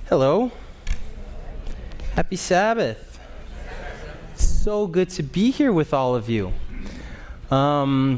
Hello. Happy Sabbath. So good to be here with all of you. I'm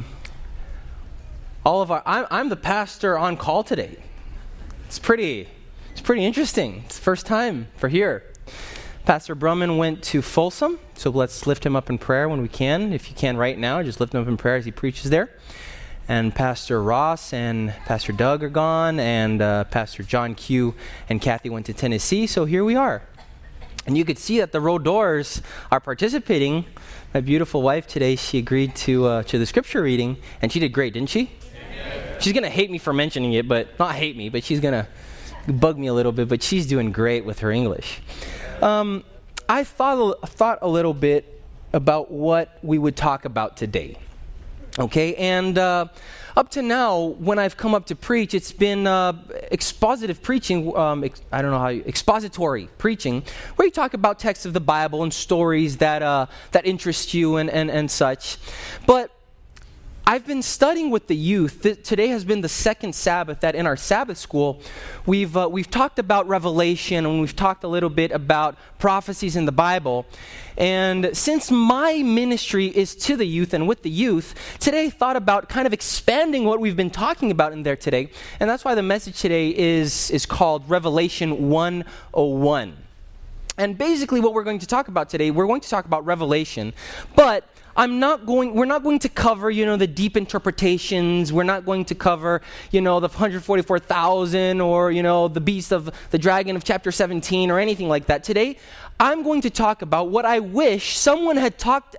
the pastor on call today. It's pretty interesting. It's the first time for here. Pastor Brumman went to Folsom, so let's lift him up in prayer when we can. If you can right now, just lift him up in prayer as he preaches there. And Pastor Ross and Pastor Doug are gone, and Pastor John Q and Kathy went to Tennessee, so here we are. And you could see that the row doors are participating. My beautiful wife today, she agreed to the scripture reading, and she did great, didn't she? Yeah. She's going to hate me for mentioning it, but not hate me, but she's going to bug me a little bit, but she's doing great with her English. I thought a little bit about what we would talk about today. Okay, and up to now, when I've come up to preach, it's been expositive preaching, expository preaching, where you talk about texts of the Bible and stories that interest you and such. But I've been studying with the youth. Today has been the second Sabbath that in our Sabbath school, we've talked about Revelation, and we've talked a little bit about prophecies in the Bible. And since my ministry is to the youth and with the youth, today I thought about kind of expanding what we've been talking about in there today. And that's why the message today is called Revelation 101. And basically what we're going to talk about today, we're going to talk about Revelation, but we're not going to cover, the deep interpretations. We're not going to cover, the 144,000 or, the beast of the dragon of chapter 17 or anything like that. Today, I'm going to talk about what I wish someone had talked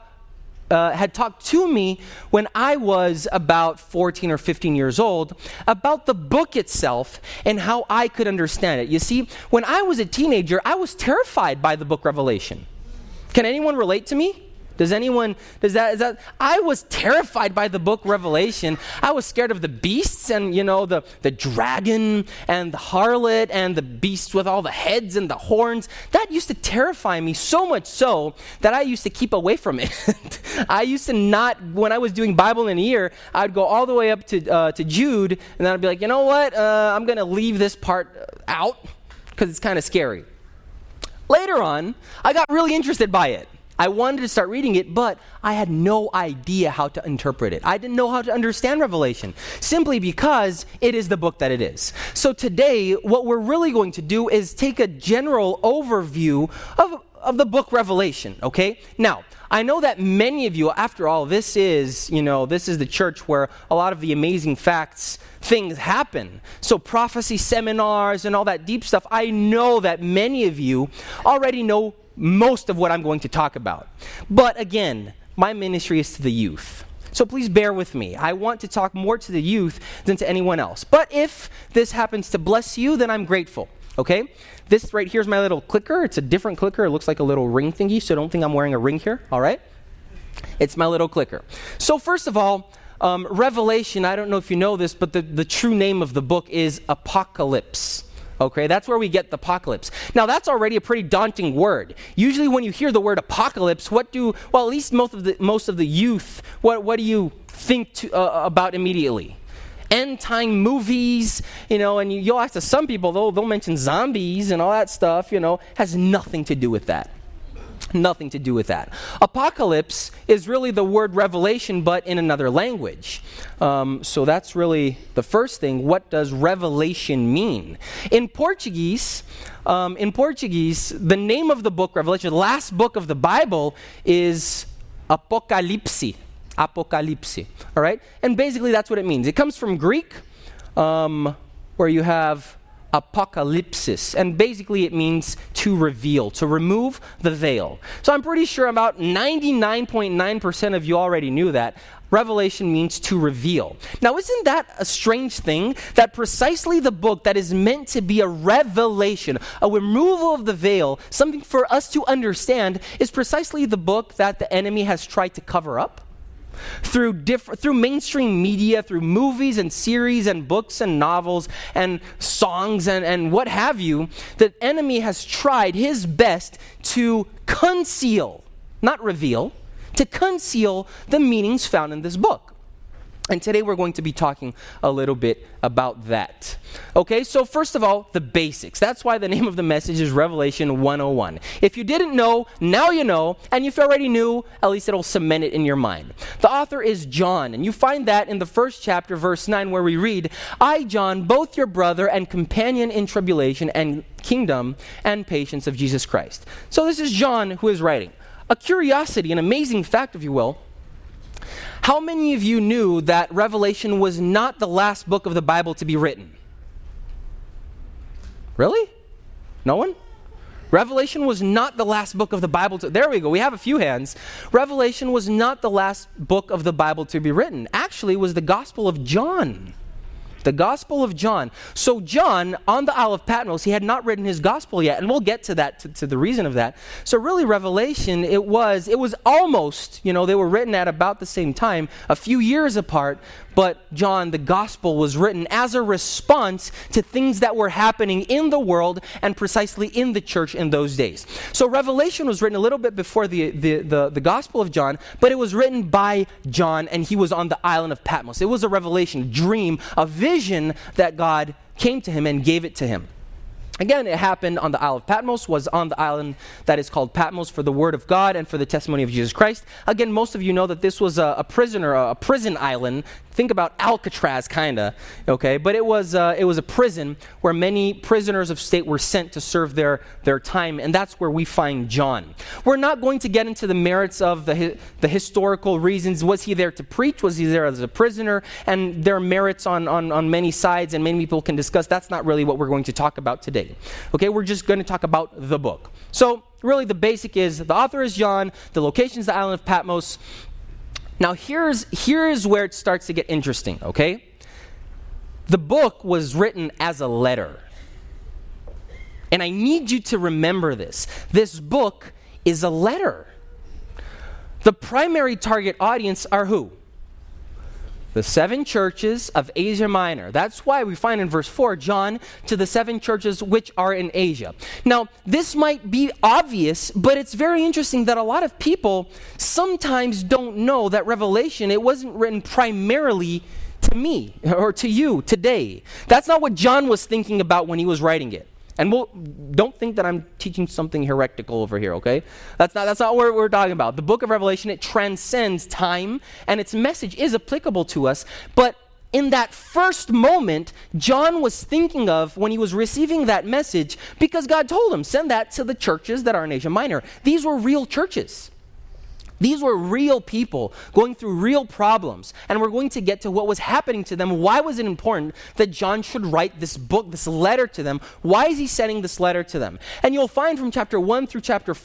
to me when I was about 14 or 15 years old about the book itself and how I could understand it. You see, when I was a teenager, I was terrified by the book Revelation. Can anyone relate to me? I was terrified by the book Revelation. I was scared of the beasts and, the dragon and the harlot and the beasts with all the heads and the horns. That used to terrify me so much so that I used to keep away from it. I used to not, when I was doing Bible in a year, I'd go all the way up to Jude, and then I'd be like, you know what, I'm going to leave this part out because it's kind of scary. Later on, I got really interested by it. I wanted to start reading it, but I had no idea how to interpret it. I didn't know how to understand Revelation, simply because it is the book that it is. So today, what we're really going to do is take a general overview of the book Revelation, okay? Now, I know that many of you, after all, this is the church where a lot of the amazing things happen. So prophecy seminars and all that deep stuff, I know that many of you already know most of what I'm going to talk about. But again, my ministry is to the youth. So please bear with me. I want to talk more to the youth than to anyone else. But if this happens to bless you, then I'm grateful. Okay? This right here is my little clicker. It's a different clicker. It looks like a little ring thingy, so don't think I'm wearing a ring here. All right? It's my little clicker. So first of all, Revelation, I don't know if you know this, but the true name of the book is Apocalypse. Okay, that's where we get the apocalypse. Now, that's already a pretty daunting word. Usually when you hear the word apocalypse, at least most of the youth, what do you think about immediately? End time movies, and you'll ask some people, they'll mention zombies and all that stuff, has nothing to do with that. Nothing to do with that. Apocalypse is really the word revelation, but in another language. So that's really the first thing. What does revelation mean? In Portuguese, the name of the book Revelation, the last book of the Bible, is Apocalipse. Apocalypse. All right? And basically that's what it means. It comes from Greek, where you have apocalypsis, and basically it means to reveal, to remove the veil. So I'm pretty sure about 99.9% of you already knew that. Revelation means to reveal. Now, isn't that a strange thing? That precisely the book that is meant to be a revelation, a removal of the veil, something for us to understand, is precisely the book that the enemy has tried to cover up? Through mainstream media, through movies and series and books and novels and songs and what have you, the enemy has tried his best to conceal, not reveal, to conceal the meanings found in this book. And today we're going to be talking a little bit about that. Okay, so first of all, the basics. That's why the name of the message is Revelation 101. If you didn't know, now you know, and if you already knew, at least it'll cement it in your mind. The author is John, and you find that in the first chapter, verse 9, where we read, I, John, both your brother and companion in tribulation and kingdom and patience of Jesus Christ. So this is John who is writing. A curiosity, an amazing fact, if you will. How many of you knew that Revelation was not the last book of the Bible to be written? Really? No one? Revelation was not the last book of the Bible there we go, we have a few hands. Revelation was not the last book of the Bible to be written. Actually, it was the Gospel of John. The Gospel of John. So John, on the Isle of Patmos, he had not written his Gospel yet, and we'll get to that, to the reason of that. So really, Revelation, it was almost, they were written at about the same time, a few years apart, but John, the Gospel, was written as a response to things that were happening in the world and precisely in the church in those days. So Revelation was written a little bit before the Gospel of John, but it was written by John, and he was on the island of Patmos. It was a revelation, a dream, a vision that God came to him and gave it to him. Again, it happened on the Isle of Patmos, was on the island that is called Patmos for the word of God and for the testimony of Jesus Christ. Again, most of you know that this was a prison island. Think about Alcatraz, kind of, okay? But it was a prison where many prisoners of state were sent to serve their time, and that's where we find John. We're not going to get into the merits of the historical reasons. Was he there to preach? Was he there as a prisoner? And there are merits on many sides, and many people can discuss. That's not really what we're going to talk about today. Okay, we're just going to talk about the book. So, really, the basic is the author is John, the location is the island of Patmos. Now, here's where it starts to get interesting, okay? The book was written as a letter. And I need you to remember this. This book is a letter. The primary target audience are who? The 7 churches of Asia Minor. That's why we find in verse 4, John to the 7 churches which are in Asia. Now, this might be obvious, but it's very interesting that a lot of people sometimes don't know that Revelation, it wasn't written primarily to me or to you today. That's not what John was thinking about when he was writing it. And don't think that I'm teaching something heretical over here, okay? That's not what we're talking about. The book of Revelation, it transcends time, and its message is applicable to us. But in that first moment, John was thinking of when he was receiving that message, because God told him, send that to the churches that are in Asia Minor. These were real churches. These were real people going through real problems. And we're going to get to what was happening to them. Why was it important that John should write this book, this letter to them? Why is he sending this letter to them? And you'll find from chapter 1 through chapter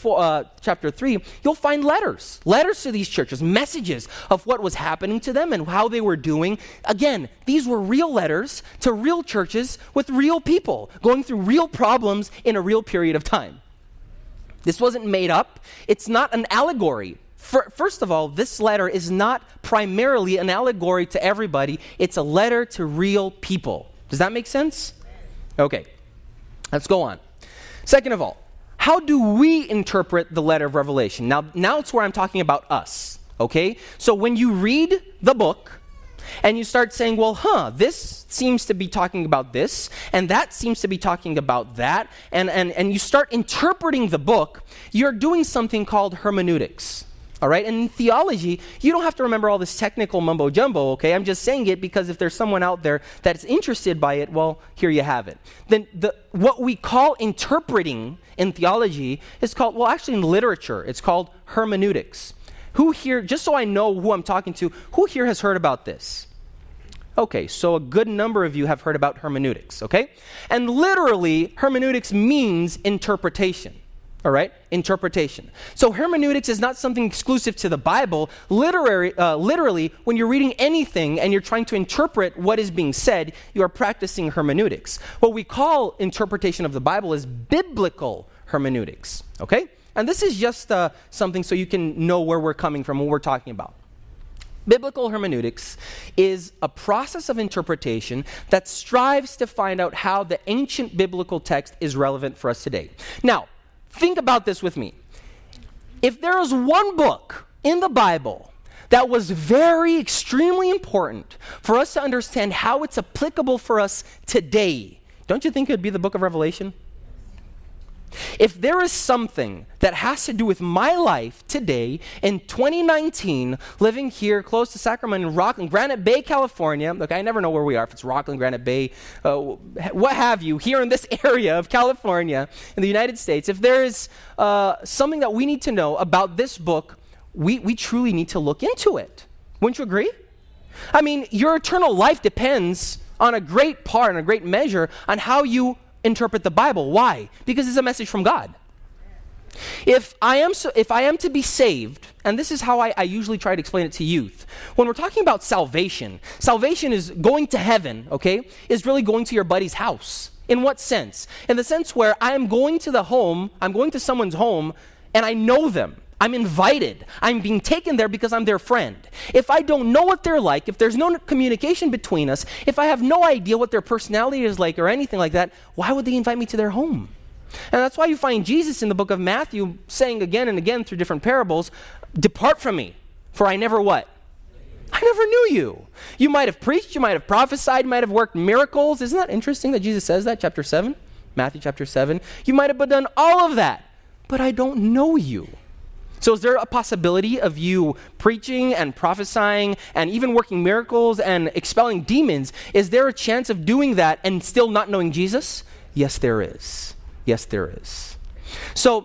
3, you'll find letters to these churches, messages of what was happening to them and how they were doing. Again, these were real letters to real churches with real people going through real problems in a real period of time. This wasn't made up. It's not an allegory. First of all, this letter is not primarily an allegory to everybody. It's a letter to real people. Does that make sense? Okay, let's go on. Second of all, how do we interpret the letter of Revelation? Now it's where I'm talking about us, okay? So when you read the book and you start saying, well, this seems to be talking about this, and that seems to be talking about that, and you start interpreting the book, you're doing something called hermeneutics. All right, and in theology, you don't have to remember all this technical mumbo-jumbo, okay? I'm just saying it because if there's someone out there that's interested by it, well, here you have it. Then what we call interpreting in theology is called, well, actually in literature, it's called hermeneutics. Who here, just so I know who I'm talking to, who here has heard about this? Okay, so a good number of you have heard about hermeneutics, okay? And literally, hermeneutics means interpretation. All right, interpretation. So hermeneutics is not something exclusive to the Bible. Literally, when you're reading anything and you're trying to interpret what is being said, you are practicing hermeneutics. What we call interpretation of the Bible is biblical hermeneutics, okay? And this is just something so you can know where we're coming from, what we're talking about. Biblical hermeneutics is a process of interpretation that strives to find out how the ancient biblical text is relevant for us today. Now, think about this with me. If there is one book in the Bible that was very extremely important for us to understand how it's applicable for us today, don't you think it would be the book of Revelation? If there is something that has to do with my life today in 2019, living here close to Sacramento, Rockland, Granite Bay, California, okay, I never know where we are, if it's Rockland, Granite Bay, what have you, here in this area of California, in the United States, if there is something that we need to know about this book, we truly need to look into it. Wouldn't you agree? I mean, your eternal life depends on a great part, on a great measure, on how you interpret the Bible. Why? Because it's a message from God. If I am to be saved, and this is how I usually try to explain it to youth, when we're talking about salvation is going to heaven, okay, is really going to your buddy's house. In what sense? In the sense where I'm going to someone's home, and I know them. I'm invited. I'm being taken there because I'm their friend. If I don't know what they're like, if there's no communication between us, if I have no idea what their personality is like or anything like that, why would they invite me to their home? And that's why you find Jesus in the book of Matthew saying again and again through different parables, "Depart from me, for I never" what? "I never knew you." You might have preached, you might have prophesied, you might have worked miracles. Isn't that interesting that Jesus says that, chapter 7? Matthew chapter 7. You might have done all of that, but I don't know you. So is there a possibility of you preaching and prophesying and even working miracles and expelling demons? Is there a chance of doing that and still not knowing Jesus? Yes, there is. Yes, there is. So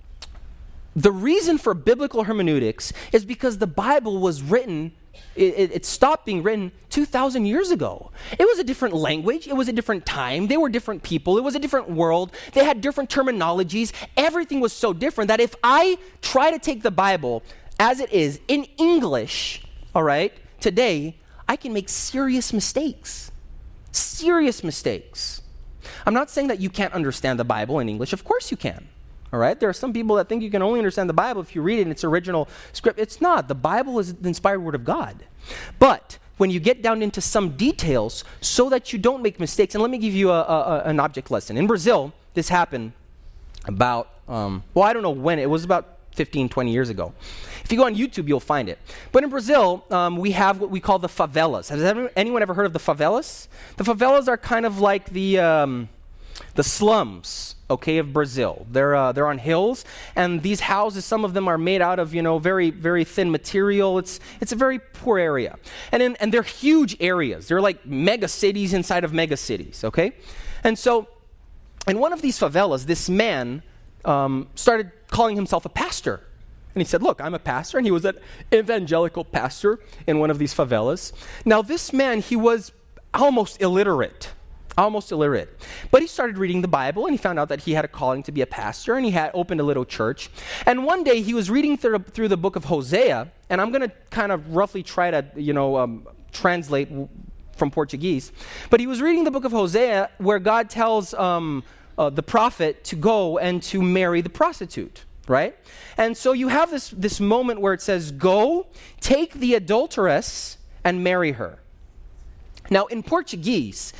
the reason for biblical hermeneutics is because the Bible was written, it stopped being written 2,000 years ago. It was a different language. It was a different time. They were different people. It was a different world. They had different terminologies. Everything was so different that if I try to take the Bible as it is in English, all right, today, I can make serious mistakes. Serious mistakes. I'm not saying that you can't understand the Bible in English. Of course you can. All right? There are some people that think you can only understand the Bible if you read it in its original script. It's not. The Bible is the inspired word of God. But when you get down into some details so that you don't make mistakes, and let me give you an object lesson. In Brazil, this happened about, I don't know when. It was about 15, 20 years ago. If you go on YouTube, you'll find it. But in Brazil, we have what we call the favelas. Has anyone ever heard of the favelas? The favelas are kind of like the slums, okay, of Brazil. They're on hills, and these houses, some of them are made out of, very, very thin material. It's a very poor area. And they're huge areas. They're like mega cities inside of mega cities, okay? And so, in one of these favelas, this man started calling himself a pastor. And he said, "Look, I'm a pastor," and he was an evangelical pastor in one of these favelas. Now, this man, he was almost illiterate. But he started reading the Bible, and he found out that he had a calling to be a pastor, and he had opened a little church. And one day he was reading through the book of Hosea, and I'm going to kind of roughly try to, translate from Portuguese. But he was reading the book of Hosea where God tells the prophet to go and to marry the prostitute, right? And so you have this moment where it says, "Go, take the adulteress and marry her." Now, in Portuguese,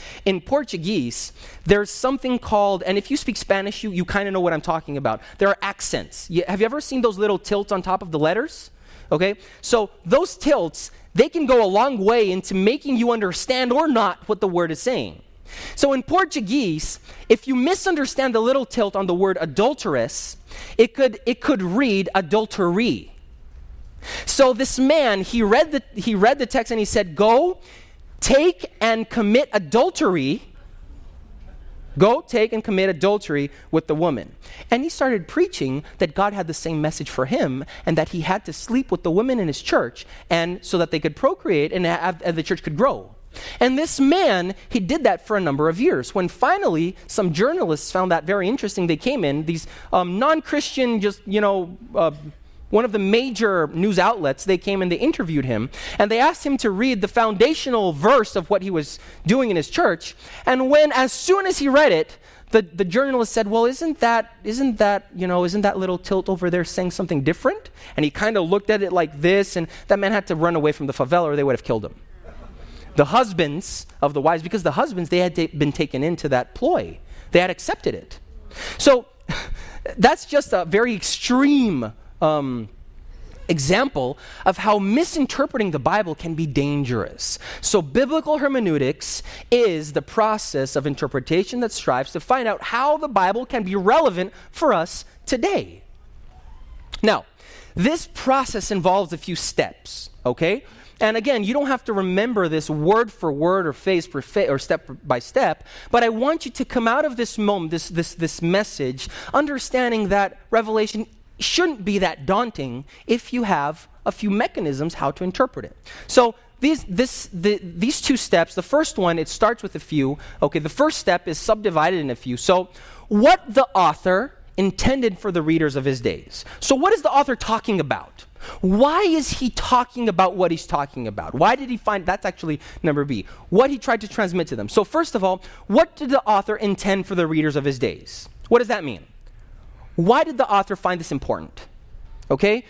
there's something called, and if you speak Spanish, you kind of know what I'm talking about. There are accents. Have you ever seen those little tilts on top of the letters? Okay? So those tilts, they can go a long way into making you understand or not what the word is saying. So in Portuguese, if you misunderstand the little tilt on the word adulteress, it could read adultery. So this man, he read the text and he said, "Go, take and commit adultery." Go, take and commit adultery with the woman. And he started preaching that God had the same message for him and that he had to sleep with the women in his church and so that they could procreate and the church could grow. And this man, he did that for a number of years. When finally some journalists found that very interesting, they came in, these non-Christian, one of the major news outlets, they came and they interviewed him, and they asked him to read the foundational verse of what he was doing in his church. And as soon as he read it, the journalist said, "Well, isn't that little tilt over there saying something different?" And he kind of looked at it like this, and that man had to run away from the favela or they would have killed him. The husbands of the wives, because the husbands, they had been taken into that ploy. They had accepted it. So that's just a very extreme example of how misinterpreting the Bible can be dangerous. So biblical hermeneutics is the process of interpretation that strives to find out how the Bible can be relevant for us today. Now, this process involves a few steps, okay? And again, you don't have to remember this word for word or phase per phase or step by step, but I want you to come out of this moment, this message, understanding that Revelation shouldn't be that daunting if you have a few mechanisms how to interpret it. So these two steps, the first one, it starts with a few. Okay, the first step is subdivided in a few. So what the author intended for the readers of his days. So what is the author talking about? Why is he talking about what he's talking about? Why did he find, that's actually number B, what he tried to transmit to them. So first of all, what did the author intend for the readers of his days? What does that mean? Why did the author find this important? Okay?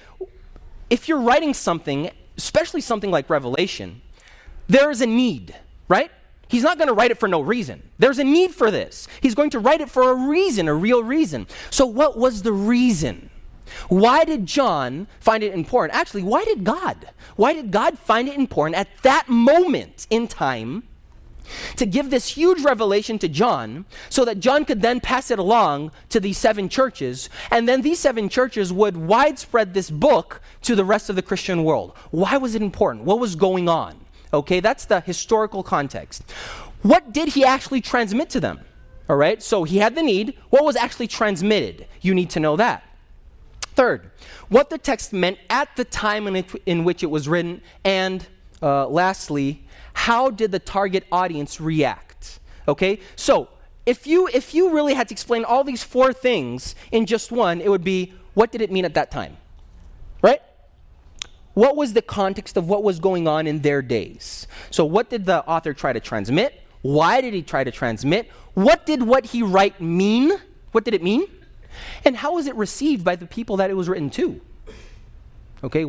If you're writing something, especially something like Revelation, there is a need, right? He's not going to write it for no reason. There's a need for this. He's going to write it for a reason, a real reason. So what was the reason? Why did John find it important? Actually, why did God? Why did God find it important at that moment in time to give this huge revelation to John so that John could then pass it along to these 7 churches, and then these 7 churches would widespread this book to the rest of the Christian world? Why was it important? What was going on? Okay, that's the historical context. What did he actually transmit to them? All right, so he had the need. What was actually transmitted? You need to know that. Third, what the text meant at the time in which it was written, and lastly, how did the target audience react? Okay, so if you really had to explain all these 4 things in just one, it would be, what did it mean at that time? Right? What was the context of what was going on in their days? So what did the author try to transmit? Why did he try to transmit? What did what he write mean? What did it mean? And how was it received by the people that it was written to? Okay,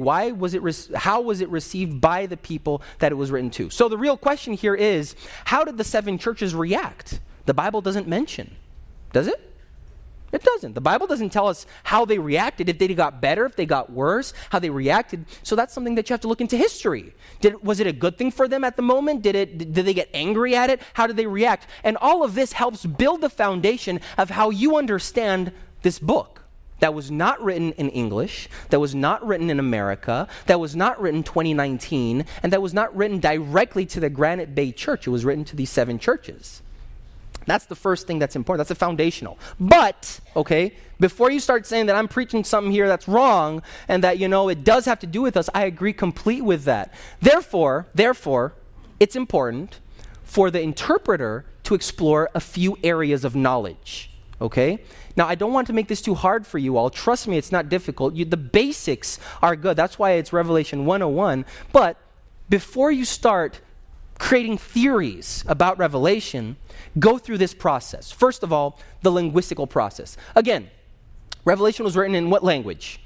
how was it received by the people that it was written to? So the real question here is, how did the 7 churches react? The Bible doesn't mention. Does it? It doesn't. The Bible doesn't tell us how they reacted, if they got better, if they got worse, how they reacted. So that's something that you have to look into history. Was it a good thing for them at the moment? Did they get angry at it? How did they react? And all of this helps build the foundation of how you understand this book that was not written in English, that was not written in America, that was not written 2019, and that was not written directly to the Granite Bay Church. It was written to these 7 churches. That's the first thing that's important. That's a foundational. But, okay, before you start saying that I'm preaching something here that's wrong and that, it does have to do with us, I agree complete with that. Therefore, it's important for the interpreter to explore a few areas of knowledge, okay? Now, I don't want to make this too hard for you all. Trust me, it's not difficult. The basics are good. That's why it's Revelation 101. But before you start creating theories about Revelation, go through this process. First of all, the linguistical process. Again, Revelation was written in what language?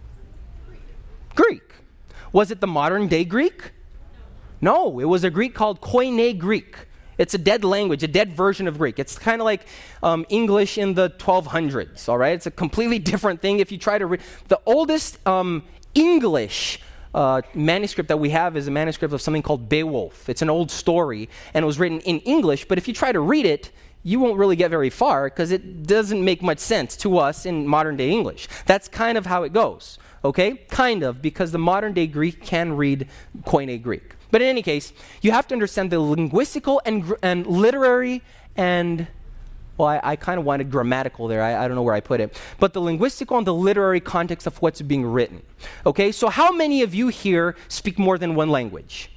Greek. Was it the modern day Greek? No, it was a Greek called Koine Greek. It's a dead language, a dead version of Greek. It's kind of like English in the 1200s, all right? It's a completely different thing. If you try to read, the oldest English manuscript that we have is a manuscript of something called Beowulf. It's an old story, and it was written in English, but if you try to read it, you won't really get very far because it doesn't make much sense to us in modern-day English. That's kind of how it goes, okay? Kind of, because the modern-day Greek can read Koine Greek. But in any case, you have to understand the linguistical and literary and, well, I kind of wanted grammatical there. I don't know where I put it. But the linguistical and the literary context of what's being written. Okay, so how many of you here speak more than one language?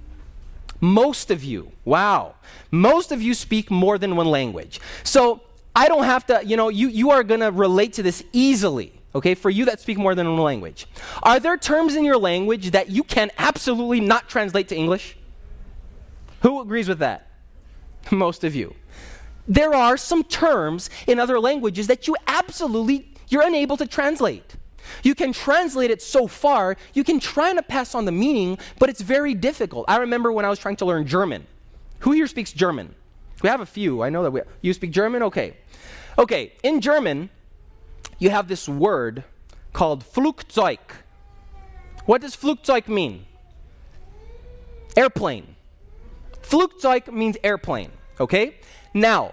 Most of you. Wow. Most of you speak more than one language. So I don't have to, you are going to relate to this easily. Okay, for you that speak more than one language. Are there terms in your language that you can absolutely not translate to English? Who agrees with that? Most of you. There are some terms in other languages that you're unable to translate. You can translate it so far, you can try to pass on the meaning, but it's very difficult. I remember when I was trying to learn German. Who here speaks German? We have a few. I know that you speak German? Okay. Okay, in German, you have this word called Flugzeug. What does Flugzeug mean? Airplane. Flugzeug means airplane, okay? Now,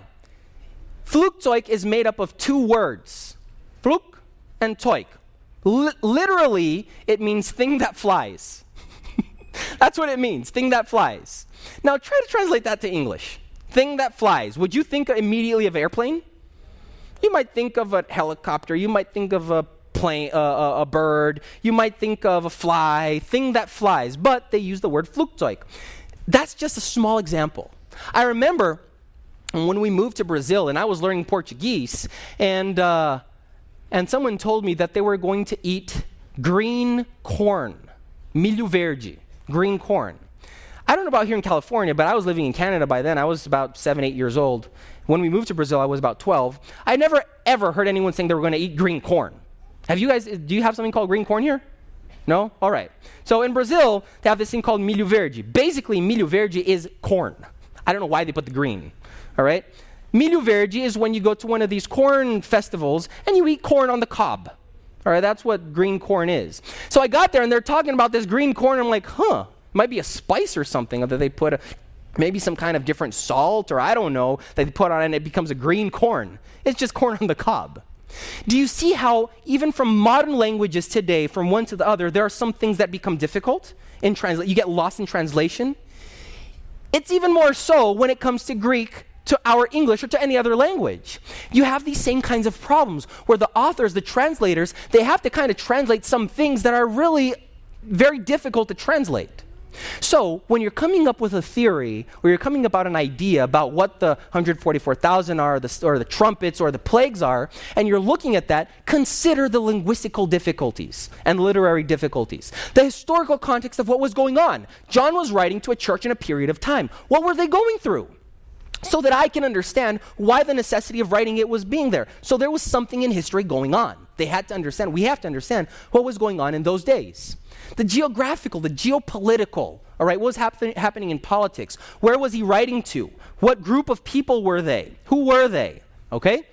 Flugzeug is made up of two words, Flug and Zeug. Literally, it means thing that flies. That's what it means, thing that flies. Now, try to translate that to English. Thing that flies. Would you think immediately of airplane? You might think of a helicopter. You might think of a plane, a bird. You might think of a fly, thing that flies. But they use the word Flugzeug. That's just a small example. I remember when we moved to Brazil and I was learning Portuguese, and someone told me that they were going to eat green corn, milho verde, green corn. I don't know about here in California, but I was living in Canada by then. I was about 7, 8 years old. When we moved to Brazil, I was about 12. I never, ever heard anyone saying they were going to eat green corn. Do you have something called green corn here? No? All right. So in Brazil, they have this thing called milho verde. Basically, milho verde is corn. I don't know why they put the green. All right? Milho verde is when you go to one of these corn festivals and you eat corn on the cob. All right? That's what green corn is. So I got there and they're talking about this green corn. I'm like, might be a spice or something that they put, maybe some kind of different salt or I don't know, that they put on it and it becomes a green corn. It's just corn on the cob. Do you see how even from modern languages today, from one to the other, there are some things that become difficult in translation? You get lost in translation. It's even more so when it comes to Greek, to our English, or to any other language. You have these same kinds of problems where the authors, the translators, they have to kind of translate some things that are really very difficult to translate. So when you're coming up with a theory, or you're coming about an idea about what the 144,000 are, or the trumpets, or the plagues are, and you're looking at that, consider the linguistical difficulties and literary difficulties. The historical context of what was going on. John was writing to a church in a period of time. What were they going through? So that I can understand why the necessity of writing it was being there. So there was something in history going on. They had to understand, we have to understand what was going on in those days. The geographical, the geopolitical, all right, what was happening in politics? Where was he writing to? What group of people were they? Who were they? Okay?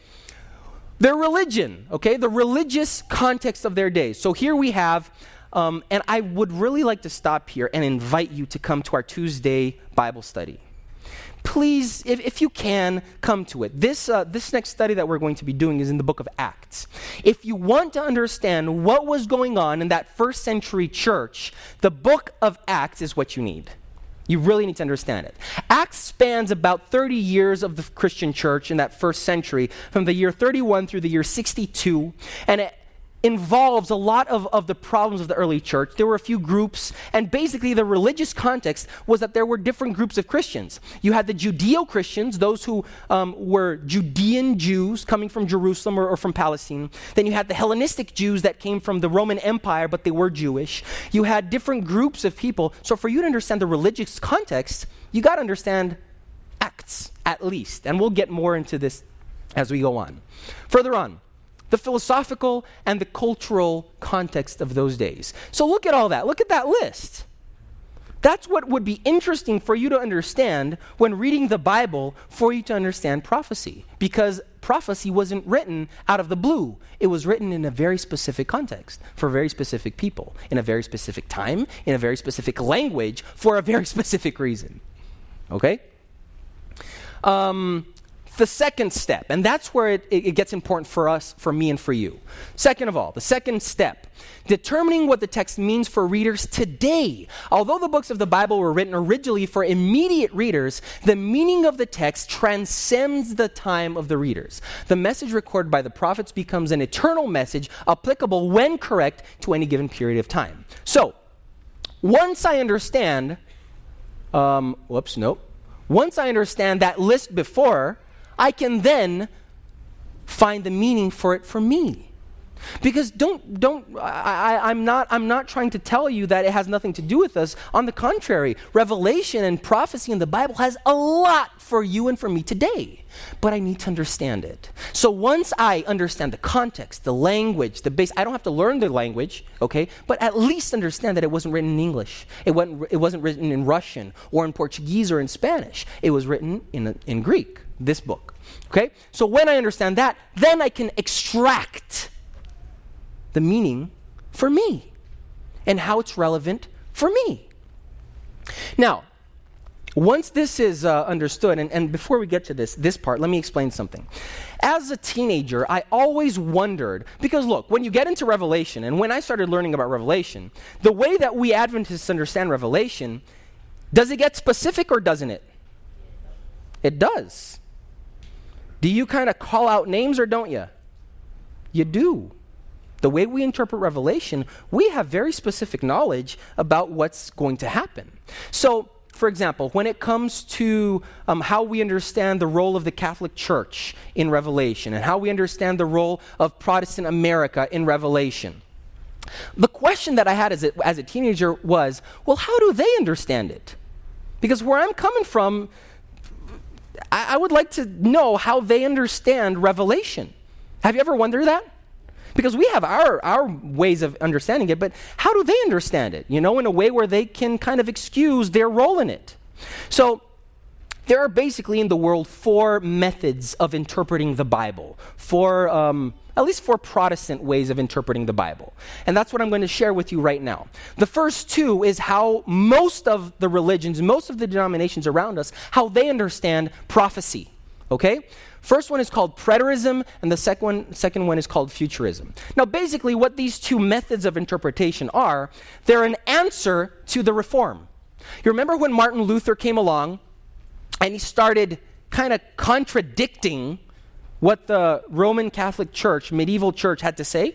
Their religion, okay? The religious context of their days. So here we have, and I would really like to stop here and invite you to come to our Tuesday Bible study. Please, if you can, come to it. This next study that we're going to be doing is in the book of Acts. If you want to understand what was going on in that first century church, the book of Acts is what you need. You really need to understand it. Acts spans about 30 years of the Christian church in that first century, from the year 31 through the year 62, and it involves a lot of the problems of the early church. There were a few groups, and basically the religious context was that there were different groups of Christians. You had the Judeo-Christians, those who were Judean Jews coming from Jerusalem or from Palestine. Then you had the Hellenistic Jews that came from the Roman Empire, but they were Jewish. You had different groups of people. So for you to understand the religious context, you got to understand Acts, at least. And we'll get more into this as we go on. Further on, the philosophical and the cultural context of those days. So look at all that. Look at that list. That's what would be interesting for you to understand when reading the Bible, for you to understand prophecy. Because prophecy wasn't written out of the blue. It was written in a very specific context, for very specific people, in a very specific time, in a very specific language, for a very specific reason. Okay? The second step, and that's where it gets important for us, for me and for you. Second of all, the second step, determining what the text means for readers today. Although the books of the Bible were written originally for immediate readers, the meaning of the text transcends the time of the readers. The message recorded by the prophets becomes an eternal message applicable when correct to any given period of time. So, once I understand, once I understand that list before, I can then find the meaning for it for me. Because I'm not trying to tell you that it has nothing to do with us. On the contrary, Revelation and prophecy in the Bible has a lot for you and for me today. But I need to understand it. So once I understand the context, the language, the base, I don't have to learn the language, okay? But at least understand that it wasn't written in English. It wasn't written in Russian or in Portuguese or in Spanish. It was written in Greek, this book, okay? So when I understand that, then I can extract the meaning for me. and how it's relevant for me. Now, once this is understood, and before we get to this part, let me explain something. As a teenager, I always wondered, because look, when you get into Revelation, and when I started learning about Revelation, the way that we Adventists understand Revelation, does it get specific or doesn't it? It does. Do you kind of call out names or don't you? You do. The way we interpret Revelation, we have very specific knowledge about what's going to happen. So, for example, when it comes to how we understand the role of the Catholic Church in Revelation and how we understand the role of Protestant America in Revelation, the question that I had as a teenager was, well, how do they understand it? Because where I'm coming from, I would like to know how they understand Revelation. Have you ever wondered that? Because we have our ways of understanding it, but how do they understand it? You know, in a way where they can kind of excuse their role in it. So there are basically in the world 4 methods of interpreting the Bible, at least 4 Protestant ways of interpreting the Bible. And that's what I'm going to share with you right now. The first 2 is how most of the religions, most of the denominations around us, how they understand prophecy. Okay? First one is called preterism, and the second one is called futurism. Now, basically, what these 2 methods of interpretation are, they're an answer to the Reform. You remember when Martin Luther came along, and he started kind of contradicting what the Roman Catholic Church, medieval church, had to say?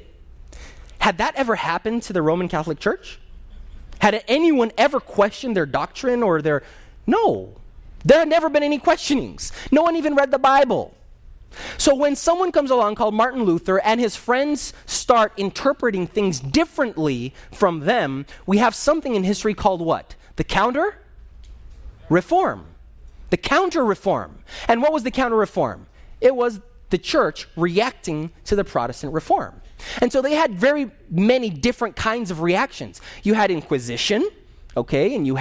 Had that ever happened to the Roman Catholic Church? Had anyone ever questioned their doctrine or their... No. There had never been any questionings. No one even read the Bible. So when someone comes along called Martin Luther and his friends start interpreting things differently from them, we have something in history called what? The Counter-Reform. The Counter-Reform. And what was the Counter-Reform? It was the church reacting to the Protestant Reform. And so they had very many different kinds of reactions. You had Inquisition. Okay, and you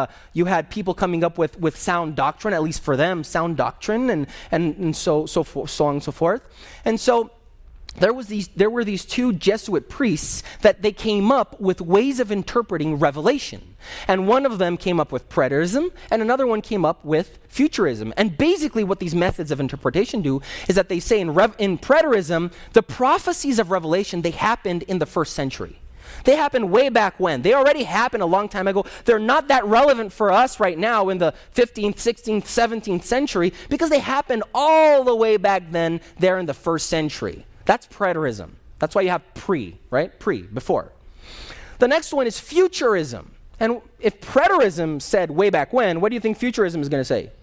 had people coming up with sound doctrine, at least for them, sound doctrine, and so on and so forth. And so there were these 2 Jesuit priests that they came up with ways of interpreting Revelation. And one of them came up with preterism, and another one came up with futurism. And basically what these methods of interpretation do is that they say in preterism, the prophecies of Revelation, they happened in the 1st century. They happened way back when. They already happened a long time ago. They're not that relevant for us right now in the 15th, 16th, 17th century because they happened all the way back then there in the 1st century. That's preterism. That's why you have right? Before. The next one is futurism. And if preterism said way back when, what do you think futurism is going to say?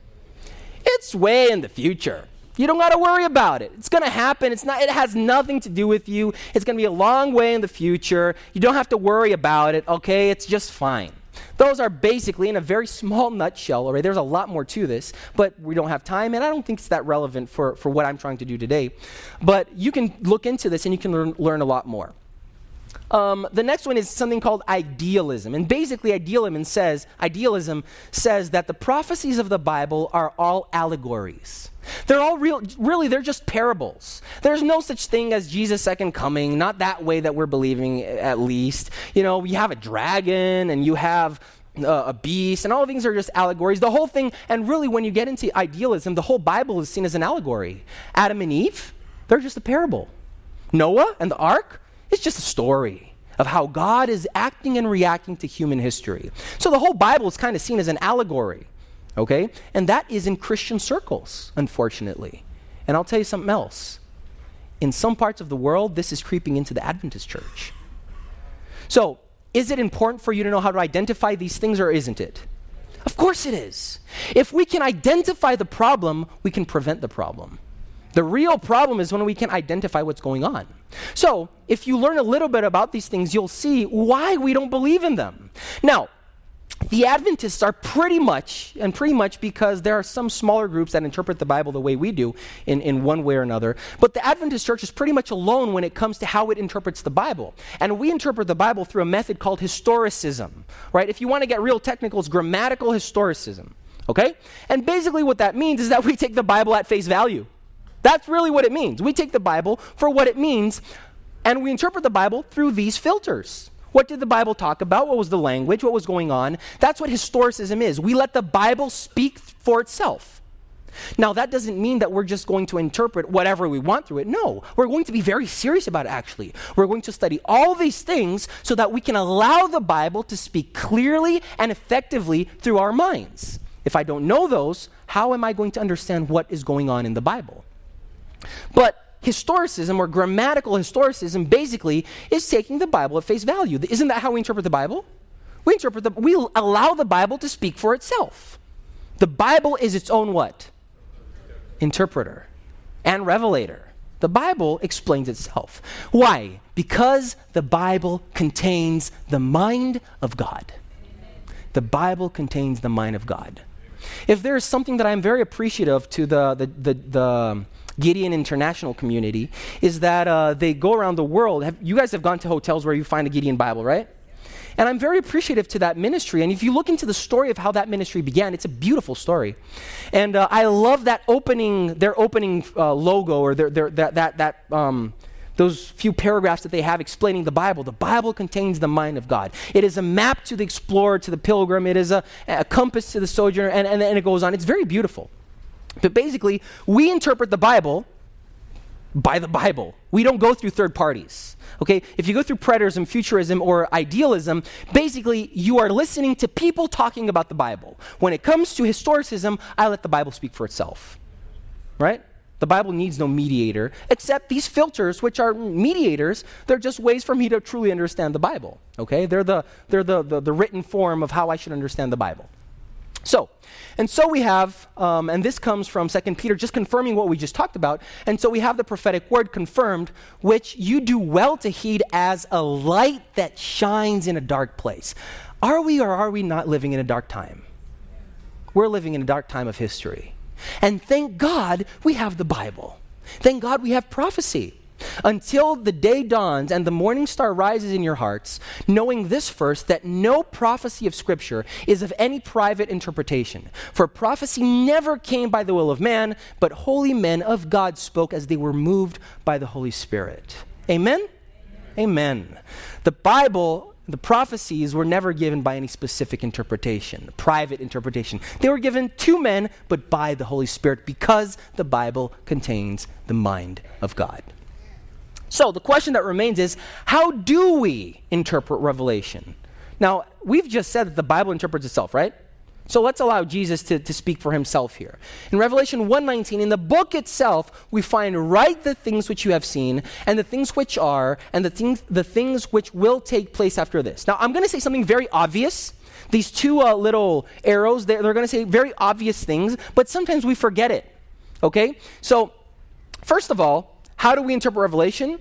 It's way in the future. You don't got to worry about it. It's going to happen. It has nothing to do with you. It's going to be a long way in the future. You don't have to worry about it, okay? It's just fine. Those are basically, in a very small nutshell, all right? There's a lot more to this, but we don't have time, and I don't think it's that relevant for what I'm trying to do today. But you can look into this, and you can learn a lot more. The next one is something called idealism. And basically, idealism says that the prophecies of the Bible are all allegories. They're all really, they're just parables. There's no such thing as Jesus' second coming, not that way that we're believing, at least. You know, you have a dragon, and you have a beast, and all things are just allegories. The whole thing, and really when you get into idealism, the whole Bible is seen as an allegory. Adam and Eve, they're just a parable. Noah and the ark, it's just a story of how God is acting and reacting to human history. So the whole Bible is kind of seen as an allegory, okay? And that is in Christian circles, unfortunately. And I'll tell you something else. In some parts of the world, this is creeping into the Adventist church. So, is it important for you to know how to identify these things, or isn't it? Of course it is. If we can identify the problem, we can prevent the problem. The real problem is when we can identify what's going on. So, if you learn a little bit about these things, you'll see why we don't believe in them. Now, the Adventists are pretty much because there are some smaller groups that interpret the Bible the way we do in one way or another, but the Adventist church is pretty much alone when it comes to how it interprets the Bible. And we interpret the Bible through a method called historicism, right? If you want to get real technical, it's grammatical historicism, okay? And basically what that means is that we take the Bible at face value. That's really what it means. We take the Bible for what it means, and we interpret the Bible through these filters. What did the Bible talk about? What was the language? What was going on? That's what historicism is. We let the Bible speak for itself. Now, that doesn't mean that we're just going to interpret whatever we want through it. No, we're going to be very serious about it, actually. We're going to study all these things so that we can allow the Bible to speak clearly and effectively through our minds. If I don't know those, how am I going to understand what is going on in the Bible? But historicism, or grammatical historicism, basically is taking the Bible at face value. Isn't that how we interpret the Bible? We allow the Bible to speak for itself. The Bible is its own what? Interpreter and revelator. The Bible explains itself. Why? Because the Bible contains the mind of God. The Bible contains the mind of God. If there is something that I'm very appreciative to the Gideon International community, is that they go around the world. You guys have gone to hotels where you find a Gideon Bible, right? And I'm very appreciative to that ministry. And if you look into the story of how that ministry began, it's a beautiful story. And I love that their opening logo, or those few paragraphs that they have explaining the Bible. The Bible contains the mind of God. It is a map to the explorer, to the pilgrim. It is a compass to the sojourner, and it goes on. It's very beautiful. But basically, we interpret the Bible by the Bible. We don't go through third parties. Okay? If you go through preterism, futurism, or idealism, basically you are listening to people talking about the Bible. When it comes to historicism, I let the Bible speak for itself. Right? The Bible needs no mediator, except these filters, which are mediators. They're just ways for me to truly understand the Bible. Okay? They're the written form of how I should understand the Bible. So we have, and this comes from 2 Peter, just confirming what we just talked about. And so we have the prophetic word confirmed, which you do well to heed as a light that shines in a dark place. Are we or are we not living in a dark time? We're living in a dark time of history. And thank God we have the Bible. Thank God we have prophecy. Until the day dawns and the morning star rises in your hearts, knowing this first, that no prophecy of Scripture is of any private interpretation. For prophecy never came by the will of man, but holy men of God spoke as they were moved by the Holy Spirit. Amen? Amen. The Bible, the prophecies were never given by any specific interpretation, private interpretation. They were given to men, but by the Holy Spirit, because the Bible contains the mind of God. So the question that remains is, how do we interpret Revelation? Now, we've just said that the Bible interprets itself, right? So let's allow Jesus to speak for himself here. In Revelation 1:19, in the book itself, we find right the things which you have seen, and the things which are, and the things which will take place after this. Now, I'm going to say something very obvious. These two little arrows, they're going to say very obvious things, but sometimes we forget it. Okay? So, first of all, how do we interpret Revelation?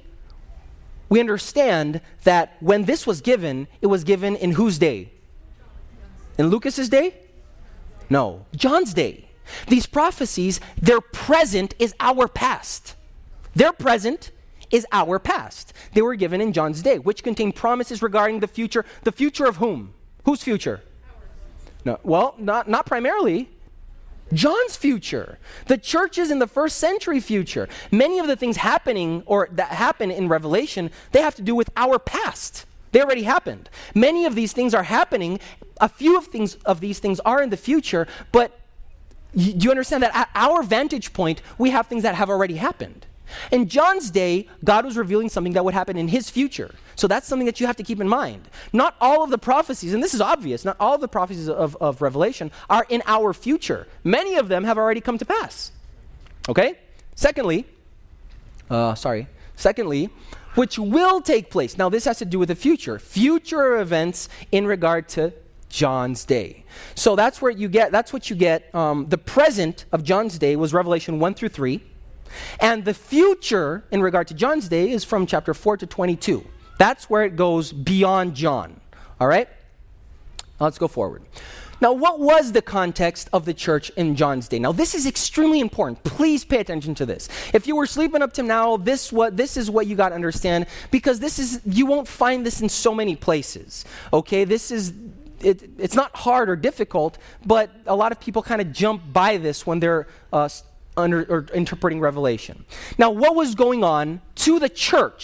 We understand that when this was given, it was given in whose day? In Lucas's day? No, John's day. These prophecies, their present is our past. Their present is our past. They were given in John's day, which contain promises regarding the future. The future of whom? Whose future? No, well, not primarily. John's future. The churches in the first century future. Many of the things happening or that happen in Revelation, they have to do with our past. They already happened. Many of these things are happening. A few of these things are in the future, but do you understand that at our vantage point, we have things that have already happened? In John's day, God was revealing something that would happen in his future. So that's something that you have to keep in mind. Not all of the prophecies, and this is obvious, not all of the prophecies of Revelation are in our future. Many of them have already come to pass. Okay? Secondly, which will take place. Now this has to do with the future. Future events in regard to John's day. So that's what you get. The present of John's day was Revelation 1-3. And the future in regard to John's day is from chapter 4 to 22. That's where it goes beyond John. All right? Now let's go forward. Now, what was the context of the church in John's day? Now, this is extremely important. Please pay attention to this. If you were sleeping up to now, this is what you got to understand, because you won't find this in so many places. Okay? It's not hard or difficult, but a lot of people kind of jump by this when they're interpreting Revelation. Now, what was going on to the church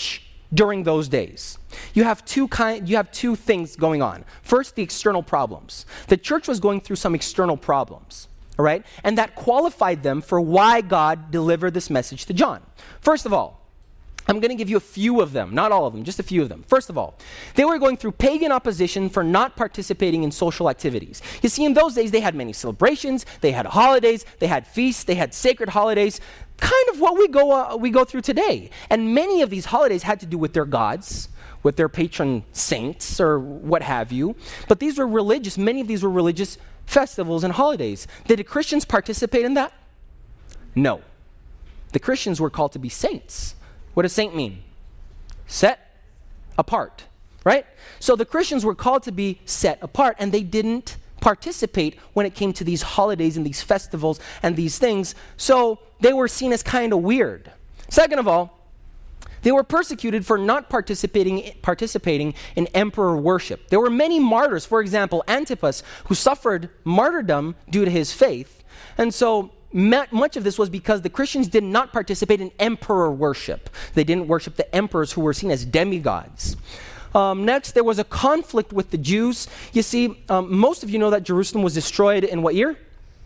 during those days. You have two things going on. First, the external problems. The church was going through some external problems, all right? And that qualified them for why God delivered this message to John. First of all, I'm going to give you a few of them, not all of them, just a few of them. First of all, they were going through pagan opposition for not participating in social activities. You see, in those days, they had many celebrations, they had holidays, they had feasts, they had sacred holidays, kind of what we go through today. And many of these holidays had to do with their gods, with their patron saints, or what have you. But these were religious, many of these were religious festivals and holidays. Did the Christians participate in that? No. The Christians were called to be saints. What does saint mean? Set apart, right? So the Christians were called to be set apart, and they didn't participate when it came to these holidays and these festivals and these things. So they were seen as kind of weird. Second of all, they were persecuted for not participating in emperor worship. There were many martyrs. For example, Antipas, who suffered martyrdom due to his faith. And so much of this was because the Christians did not participate in emperor worship. They didn't worship the emperors who were seen as demigods. Next, there was a conflict with the Jews. You see, most of you know that Jerusalem was destroyed in what year?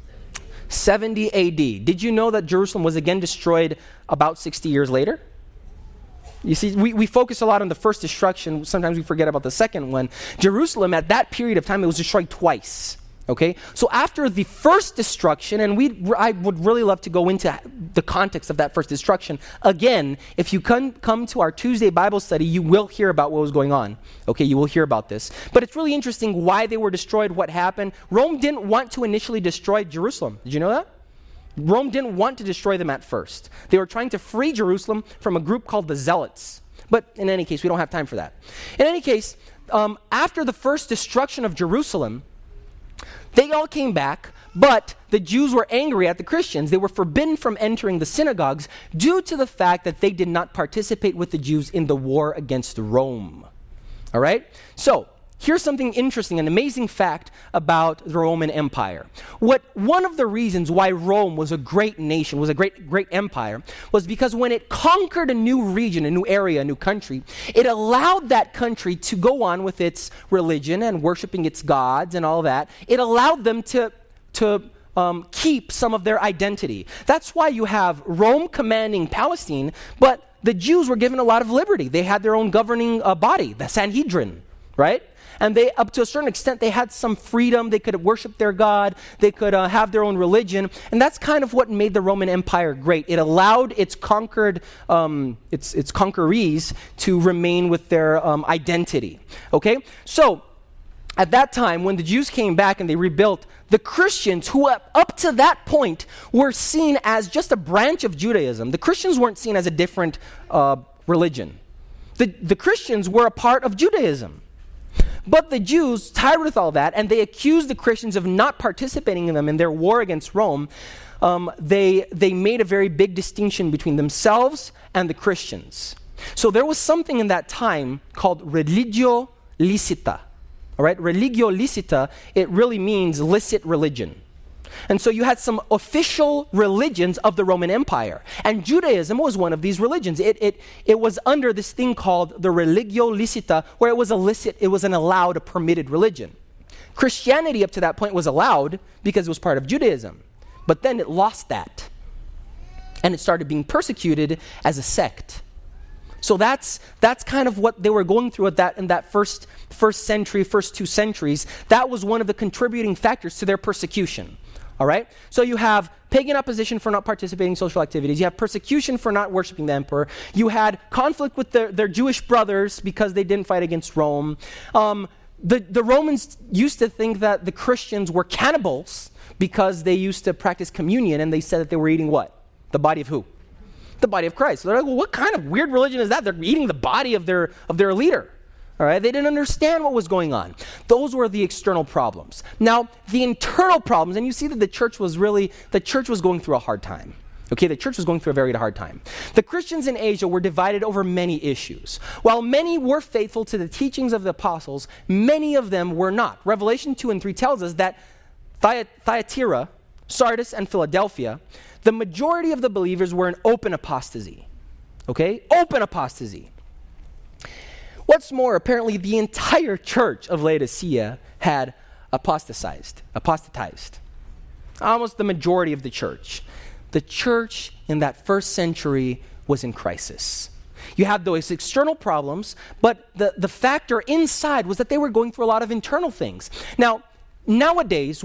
70 AD. Did you know that Jerusalem was again destroyed about 60 years later? You see, we focus a lot on the first destruction. Sometimes we forget about the second one. Jerusalem, at that period of time, it was destroyed twice. Okay, so after the first destruction, and I would really love to go into the context of that first destruction. Again, if you come to our Tuesday Bible study, you will hear about what was going on. Okay, you will hear about this. But it's really interesting why they were destroyed, what happened. Rome didn't want to initially destroy Jerusalem. Did you know that? Rome didn't want to destroy them at first. They were trying to free Jerusalem from a group called the Zealots. But in any case, we don't have time for that. In any case, after the first destruction of Jerusalem, they all came back, but the Jews were angry at the Christians. They were forbidden from entering the synagogues due to the fact that they did not participate with the Jews in the war against Rome. All right? So, here's something interesting, an amazing fact about the Roman Empire. One of the reasons why Rome was a great nation, was a great empire, was because when it conquered a new region, a new area, a new country, it allowed that country to go on with its religion and worshiping its gods and all that. It allowed them to keep some of their identity. That's why you have Rome commanding Palestine, but the Jews were given a lot of liberty. They had their own governing body, the Sanhedrin, right? And they, up to a certain extent, they had some freedom. They could worship their God. They could have their own religion. And that's kind of what made the Roman Empire great. It allowed its conquerees to remain with their identity. Okay? So, at that time, when the Jews came back and they rebuilt, the Christians, who up to that point were seen as just a branch of Judaism, the Christians weren't seen as a different religion. The Christians were a part of Judaism. But the Jews, tired with all that, and they accused the Christians of not participating in them in their war against Rome. They made a very big distinction between themselves and the Christians. So there was something in that time called religio licita. All right, religio licita, it really means licit religion. And so you had some official religions of the Roman Empire. And Judaism was one of these religions. It was under this thing called the religio licita, where it was an allowed, a permitted religion. Christianity up to that point was allowed because it was part of Judaism. But then it lost that. And it started being persecuted as a sect. So that's kind of what they were going through in that first century, first 2 centuries. That was one of the contributing factors to their persecution. All right? So you have pagan opposition for not participating in social activities. You have persecution for not worshiping the emperor. You had conflict with their Jewish brothers because they didn't fight against Rome. The Romans used to think that the Christians were cannibals because they used to practice communion, and they said that they were eating what? The body of who? The body of Christ. So they're like, well, what kind of weird religion is that? They're eating the body of their leader. All right, they didn't understand what was going on. Those were the external problems. Now, the internal problems, and you see that the church was going through a hard time. Okay, the church was going through a very hard time. The Christians in Asia were divided over many issues. While many were faithful to the teachings of the apostles, many of them were not. Revelation 2 and 3 tells us that Thyatira, Sardis, and Philadelphia, the majority of the believers were in open apostasy. Okay, open apostasy. What's more, apparently the entire church of Laodicea had apostatized. Almost the majority of the church. The church in that first century was in crisis. You had those external problems, but the factor inside was that they were going through a lot of internal things. Now, nowadays,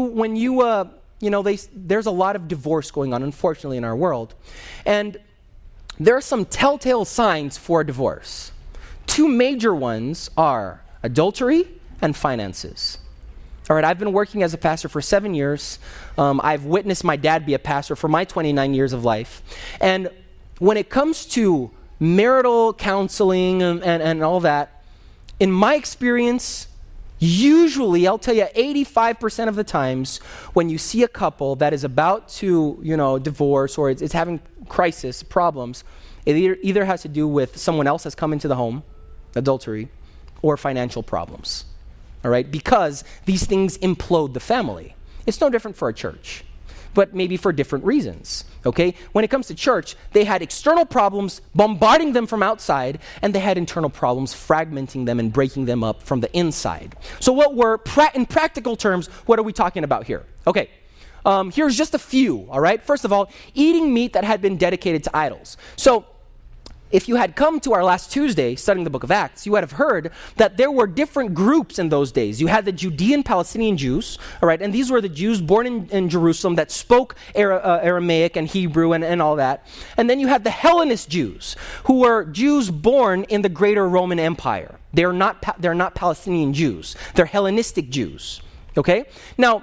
there's a lot of divorce going on, unfortunately, in our world. And there are some telltale signs for divorce. Two major ones are adultery and finances. All right, I've been working as a pastor for 7 years. I've witnessed my dad be a pastor for my 29 years of life. And when it comes to marital counseling and all that, in my experience, usually, I'll tell you, 85% of the times when you see a couple that is about to, divorce or it's having crisis, problems, it either has to do with someone else has come into the home, adultery, or financial problems. All right, because these things implode the family. It's no different for a church, but maybe for different reasons, okay? When it comes to church, they had external problems bombarding them from outside, and they had internal problems fragmenting them and breaking them up from the inside. So in practical terms, what are we talking about here? Okay, here's just a few, all right? First of all, eating meat that had been dedicated to idols. So if you had come to our last Tuesday studying the book of Acts, you would have heard that there were different groups in those days. You had the Judean Palestinian Jews, all right, and these were the Jews born in Jerusalem that spoke Aramaic and Hebrew and all that. And then you had the Hellenist Jews, who were Jews born in the greater Roman Empire. They're not Palestinian Jews. They're Hellenistic Jews, okay? Now,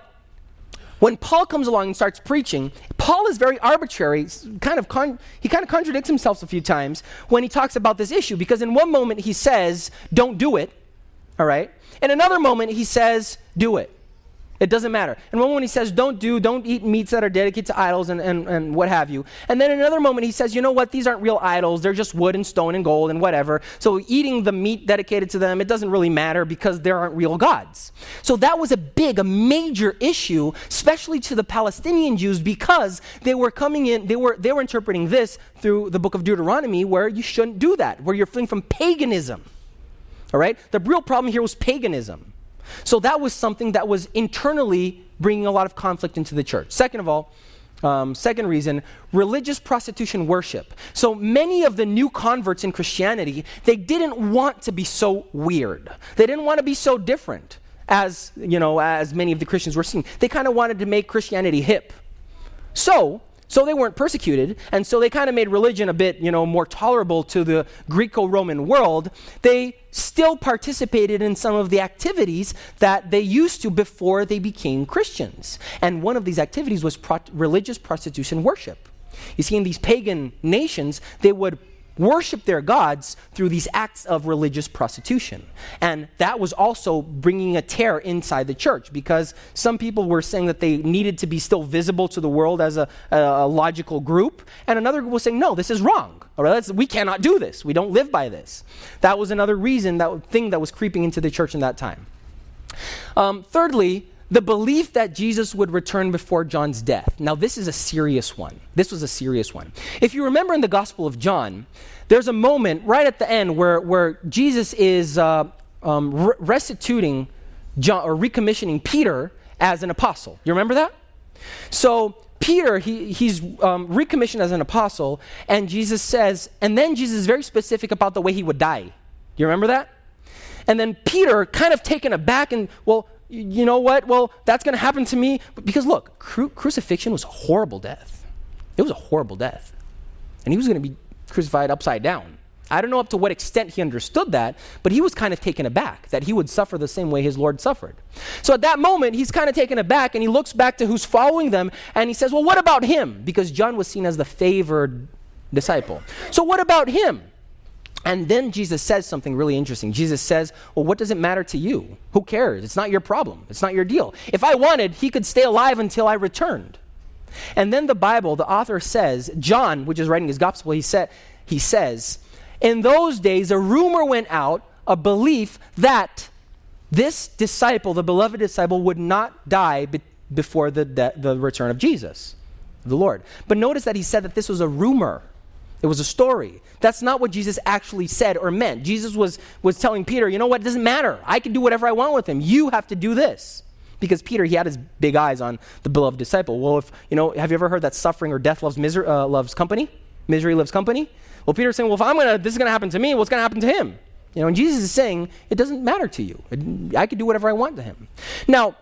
when Paul comes along and starts preaching, Paul is very arbitrary. He kind of contradicts himself a few times when he talks about this issue, because in one moment he says, don't do it, all right? In another moment he says, do it. It doesn't matter. In one moment he says, don't eat meats that are dedicated to idols and what have you. And then in another moment he says, you know what, these aren't real idols. They're just wood and stone and gold and whatever. So eating the meat dedicated to them, it doesn't really matter because there aren't real gods. So that was a major issue, especially to the Palestinian Jews, because they were coming in, they were interpreting this through the book of Deuteronomy, where you shouldn't do that, where you're fleeing from paganism. All right? The real problem here was paganism. So that was something that was internally bringing a lot of conflict into the church. Second of all, second reason, religious prostitution worship. So many of the new converts in Christianity, they didn't want to be so weird. They didn't want to be so different as many of the Christians were seeing. They kind of wanted to make Christianity hip. So they weren't persecuted, and so they kind of made religion a bit, more tolerable to the Greco-Roman world. They still participated in some of the activities that they used to before they became Christians. And one of these activities was religious prostitution worship. You see, in these pagan nations, they would worship their gods through these acts of religious prostitution. And that was also bringing a tear inside the church, because some people were saying that they needed to be still visible to the world as a logical group, and another group was saying, no, this is wrong. All right, we cannot do this. We don't live by this. That was another reason, thing that was creeping into the church in that time. Thirdly, the belief that Jesus would return before John's death. Now, this is a serious one. This was a serious one. If you remember in the Gospel of John, there's a moment right at the end where Jesus is restituting John, or recommissioning Peter as an apostle. You remember that? So Peter, he's recommissioned as an apostle, and Jesus says, and then Jesus is very specific about the way he would die. You remember that? And then Peter, kind of taken aback, and, well, you know what? Well, that's going to happen to me. Because look, crucifixion was a horrible death. It was a horrible death. And he was going to be crucified upside down. I don't know up to what extent he understood that, but he was kind of taken aback that he would suffer the same way his Lord suffered. So at that moment, he's kind of taken aback, and he looks back to who's following them, and he says, well, what about him? Because John was seen as the favored disciple. So what about him? And then Jesus says something really interesting. Jesus says, well, what does it matter to you? Who cares? It's not your problem. It's not your deal. If I wanted, he could stay alive until I returned. And then the Bible, the author says, John, which is writing his gospel, he says, in those days, a rumor went out, a belief that this disciple, the beloved disciple, would not die before the return of Jesus, the Lord. But notice that he said that this was a rumor. It was a story. That's not what Jesus actually said or meant. Jesus was telling Peter, you know what, it doesn't matter. I can do whatever I want with him. You have to do this. Because Peter, he had his big eyes on the beloved disciple. Well, have you ever heard that suffering or death loves company? Misery loves company? Well, Peter's saying, well, if this is going to happen to me, what's going to happen to him? And Jesus is saying, it doesn't matter to you. I can do whatever I want to him. Now,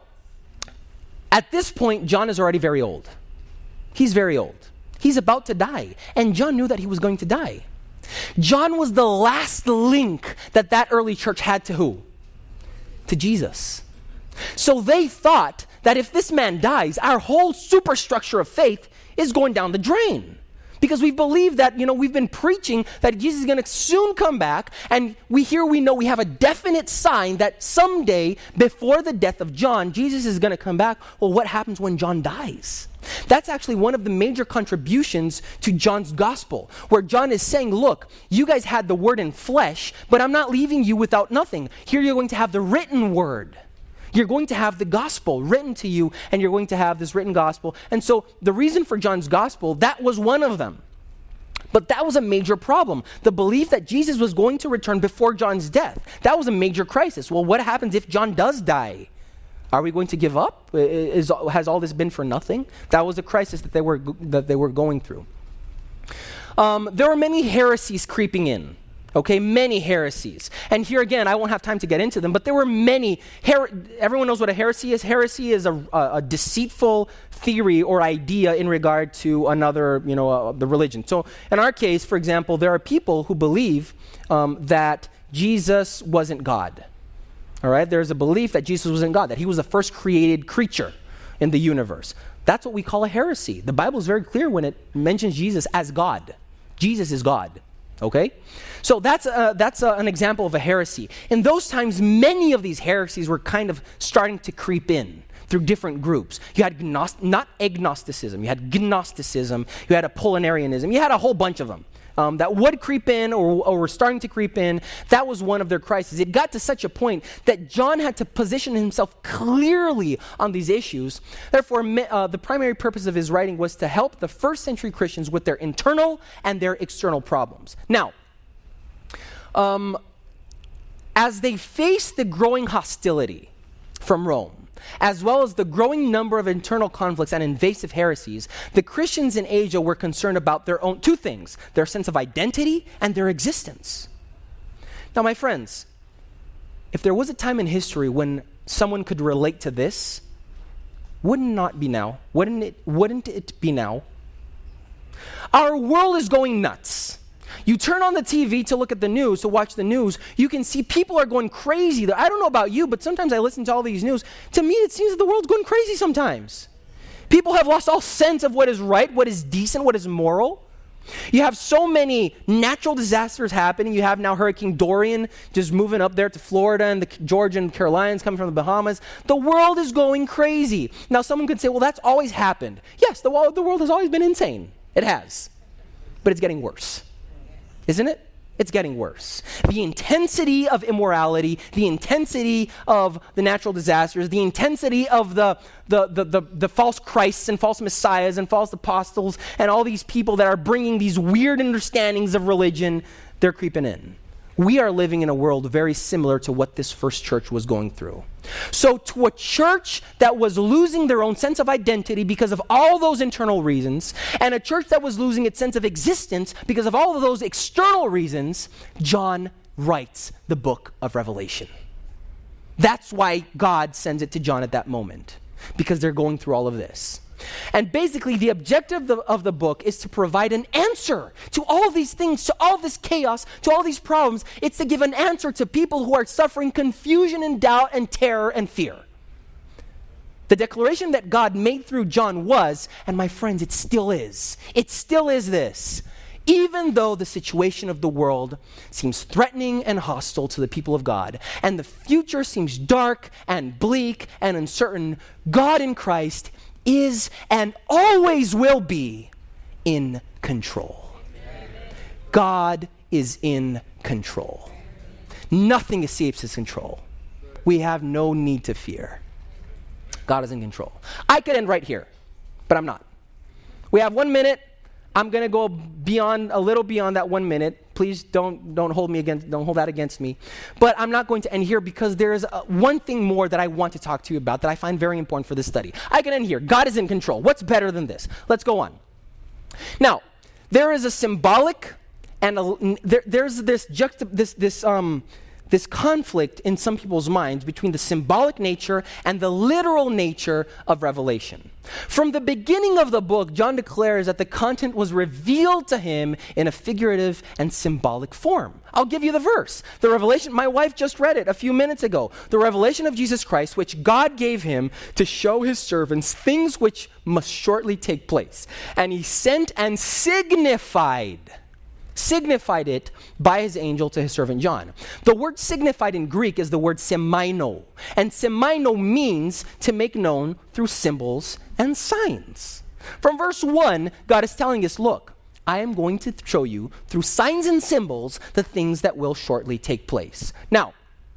at this point, John is already very old. He's very old. He's about to die. And John knew that he was going to die. John was the last link that early church had to who? To Jesus. So they thought that if this man dies, our whole superstructure of faith is going down the drain. Because we believe that, we've been preaching that Jesus is going to soon come back, and we know we have a definite sign that someday, before the death of John, Jesus is going to come back. Well, what happens when John dies? That's actually one of the major contributions to John's gospel, where John is saying, look, you guys had the word in flesh, but I'm not leaving you without nothing. Here you're going to have the written word. You're going to have the gospel written to you, and you're going to have this written gospel. And so the reason for John's gospel, that was one of them. But that was a major problem. The belief that Jesus was going to return before John's death, that was a major crisis. Well, what happens if John does die? Are we going to give up? Has all this been for nothing? That was a crisis that they were going through. There were many heresies creeping in. Okay, many heresies. And here again, I won't have time to get into them, but there were many. Everyone knows what a heresy is. Heresy is a deceitful theory or idea in regard to another, the religion. So in our case, for example, there are people who believe that Jesus wasn't God. All right, there's a belief that Jesus wasn't God, that he was the first created creature in the universe. That's what we call a heresy. The Bible is very clear when it mentions Jesus as God. Jesus is God. Okay? So that's an example of a heresy. In those times, many of these heresies were kind of starting to creep in through different groups. You had not agnosticism, you had gnosticism, you had Apollinarianism, you had a whole bunch of them that would creep in or were starting to creep in. That was one of their crises. It got to such a point that John had to position himself clearly on these issues. Therefore, the primary purpose of his writing was to help the first century Christians with their internal and their external problems. Now, as they faced the growing hostility from Rome, as well as the growing number of internal conflicts and invasive heresies, the Christians in Asia were concerned about their own two things, their sense of identity and their existence. Now, my friends, if there was a time in history when someone could relate to this, wouldn't it be now? Our world is going nuts. You turn on the TV to look at the news, to watch the news, you can see people are going crazy. I don't know about you, but sometimes I listen to all these news. To me, it seems that the world's going crazy sometimes. People have lost all sense of what is right, what is decent, what is moral. You have so many natural disasters happening. You have now Hurricane Dorian just moving up there to Florida, and the Georgia and Carolinas coming from the Bahamas. The world is going crazy. Now, someone could say, well, that's always happened. Yes, the world has always been insane. It has. But it's getting worse. Isn't it? It's getting worse. The intensity of immorality, the intensity of the natural disasters, the intensity of the false Christs and false messiahs and false apostles and all these people that are bringing these weird understandings of religion, they're creeping in. We are living in a world very similar to what this first church was going through. So to a church that was losing their own sense of identity because of all those internal reasons, and a church that was losing its sense of existence because of all of those external reasons, John writes the book of Revelation. That's why God sends it to John at that moment, because they're going through all of this. And basically, the objective of the book is to provide an answer to all these things, to all this chaos, to all these problems. It's to give an answer to people who are suffering confusion and doubt and terror and fear. The declaration that God made through John was, and my friends, it still is this. Even though the situation of the world seems threatening and hostile to the people of God, and the future seems dark and bleak and uncertain, God in Christ is and always will be in control. God is in control. Nothing escapes his control. We have no need to fear. God is in control. I could end right here, but I'm not. We have 1 minute. I'm going to go a little beyond that 1 minute. Please don't hold that against me. But I'm not going to end here because there is one thing more that I want to talk to you about that I find very important for this study. I can end here. God is in control. What's better than this? Let's go on. Now, there is a symbolic and there's this conflict in some people's minds between the symbolic nature and the literal nature of Revelation. From the beginning of the book, John declares that the content was revealed to him in a figurative and symbolic form. I'll give you the verse. The revelation, my wife just read it a few minutes ago. The revelation of Jesus Christ, which God gave him to show his servants things which must shortly take place. And he sent and signified it by his angel to his servant John. The word signified in Greek is the word semaino. And semaino means to make known through symbols and signs. From verse 1, God is telling us, look, I am going to show you through signs and symbols the things that will shortly take place. Now,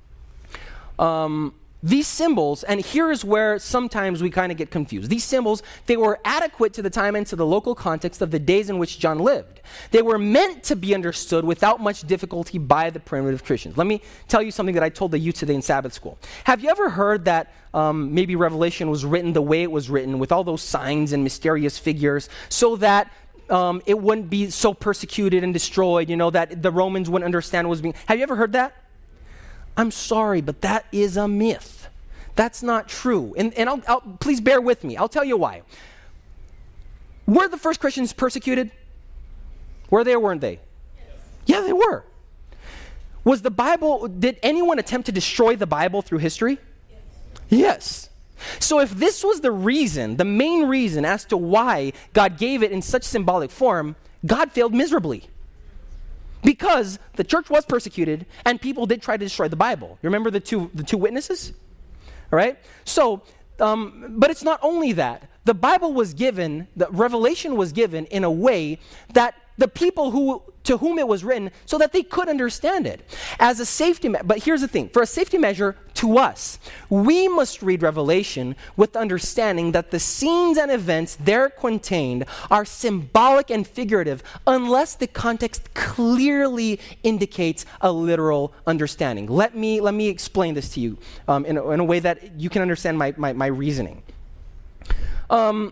these symbols, and here is where sometimes we kind of get confused. These symbols, they were adequate to the time and to the local context of the days in which John lived. They were meant to be understood without much difficulty by the primitive Christians. Let me tell you something that I told the youth today in Sabbath school. Have you ever heard that maybe Revelation was written the way it was written, with all those signs and mysterious figures, so that it wouldn't be so persecuted and destroyed, that the Romans wouldn't understand what was being... Have you ever heard that? I'm sorry, but that is a myth. That's not true. And I'll please bear with me. I'll tell you why. Were the first Christians persecuted? Were they or weren't they? Yes. Yeah, they were. Was the Bible, did anyone attempt to destroy the Bible through history? Yes. So if this was the reason, the main reason as to why God gave it in such symbolic form, God failed miserably. Because the church was persecuted and people did try to destroy the Bible. You remember the two witnesses? All right? So, but it's not only that. The Bible was given, the revelation was given in a way that the people to whom it was written, so that they could understand it. As a safety measure, but here's the thing, for a safety measure to us, we must read Revelation with the understanding that the scenes and events there contained are symbolic and figurative, unless the context clearly indicates a literal understanding. Let me explain this to you in a way that you can understand my reasoning. The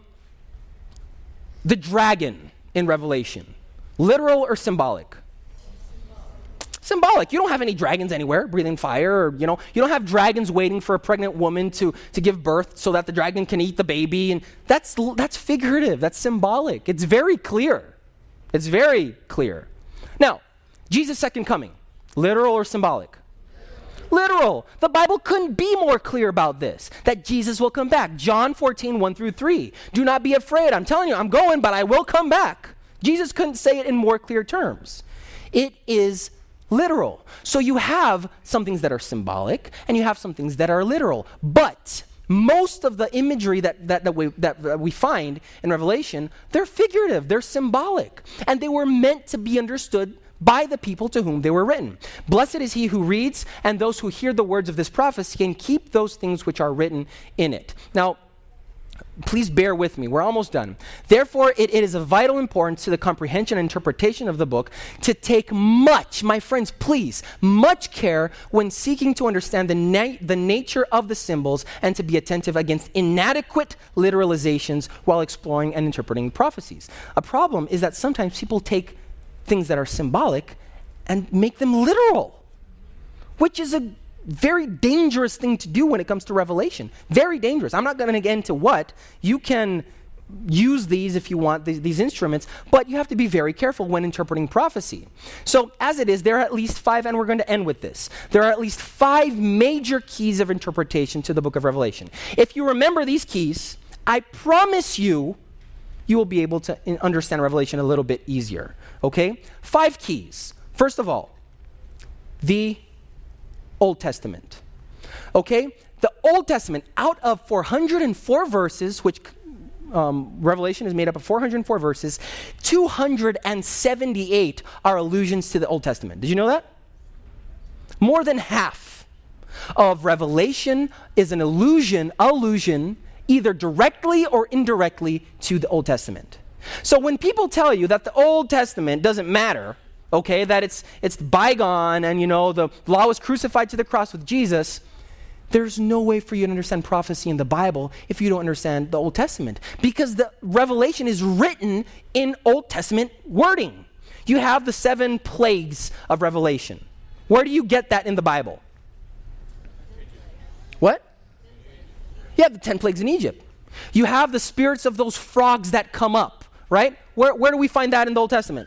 dragon in Revelation, literal or symbolic? Symbolic. You don't have any dragons anywhere breathing fire, or you don't have dragons waiting for a pregnant woman to give birth so that the dragon can eat the baby, and that's figurative, that's symbolic. It's very clear. It's very clear. Now, Jesus' second coming, literal or symbolic? Literal. The Bible couldn't be more clear about this, that Jesus will come back. John 14, 1-3. Do not be afraid. I'm telling you, I'm going, but I will come back. Jesus couldn't say it in more clear terms. It is literal. So you have some things that are symbolic, and you have some things that are literal. But most of the imagery that we find in Revelation, they're figurative, they're symbolic, and they were meant to be understood by the people to whom they were written. Blessed is he who reads, and those who hear the words of this prophecy and keep those things which are written in it. Now, please bear with me. We're almost done. Therefore, it is of vital importance to the comprehension and interpretation of the book to take much, my friends, please, much care when seeking to understand the nature of the symbols, and to be attentive against inadequate literalizations while exploring and interpreting prophecies. A problem is that sometimes people take things that are symbolic and make them literal, which is a very dangerous thing to do when it comes to Revelation. Very dangerous. I'm not going to get into what. You can use these if you want, these instruments, but you have to be very careful when interpreting prophecy. So as it is, there are at least 5, and we're going to end with this. There are at least 5 major keys of interpretation to the book of Revelation. If you remember these keys, I promise you will be able to understand Revelation a little bit easier. Okay? 5 keys. First of all, the Old Testament. Okay? The Old Testament, out of 404 verses, which Revelation is made up of 404 verses, 278 are allusions to the Old Testament. Did you know that? More than half of Revelation is an allusion, either directly or indirectly, to the Old Testament. So when people tell you that the Old Testament doesn't matter, okay, that it's bygone and, the law was crucified to the cross with Jesus, there's no way for you to understand prophecy in the Bible if you don't understand the Old Testament, because the Revelation is written in Old Testament wording. You have the 7 plagues of Revelation. Where do you get that in the Bible? What? You have the 10 plagues in Egypt. You have the spirits of those frogs that come up, right? Where do we find that in the Old Testament?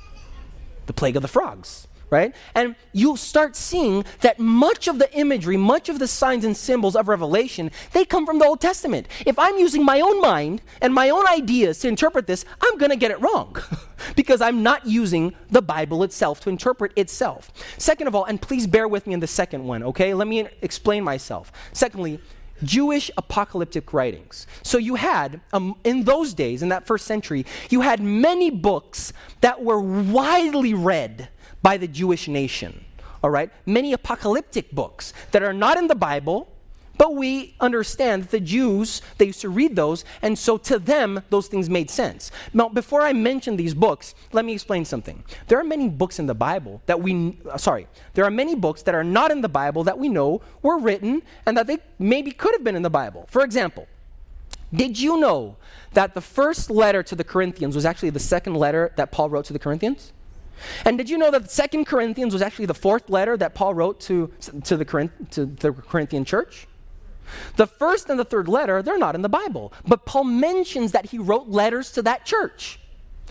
The plague of the frogs, right? And you'll start seeing that much of the imagery, much of the signs and symbols of Revelation, they come from the Old Testament. If I'm using my own mind and my own ideas to interpret this, I'm going to get it wrong because I'm not using the Bible itself to interpret itself. Second of all, and please bear with me in the second one, okay? Let me explain myself. Secondly, Jewish apocalyptic writings. So you had, in those days, in that first century, you had many books that were widely read by the Jewish nation, all right? Many apocalyptic books that are not in the Bible, but we understand that the Jews, they used to read those, and so to them, those things made sense. Now, before I mention these books, let me explain something. There are many books in the Bible that there are many books that are not in the Bible that we know were written and that they maybe could have been in the Bible. For example, did you know that the first letter to the Corinthians was actually the second letter that Paul wrote to the Corinthians? And did you know that 2 Corinthians was actually the fourth letter that Paul wrote to the Corinthian church? The first and the third letter, they're not in the Bible. But Paul mentions that he wrote letters to that church.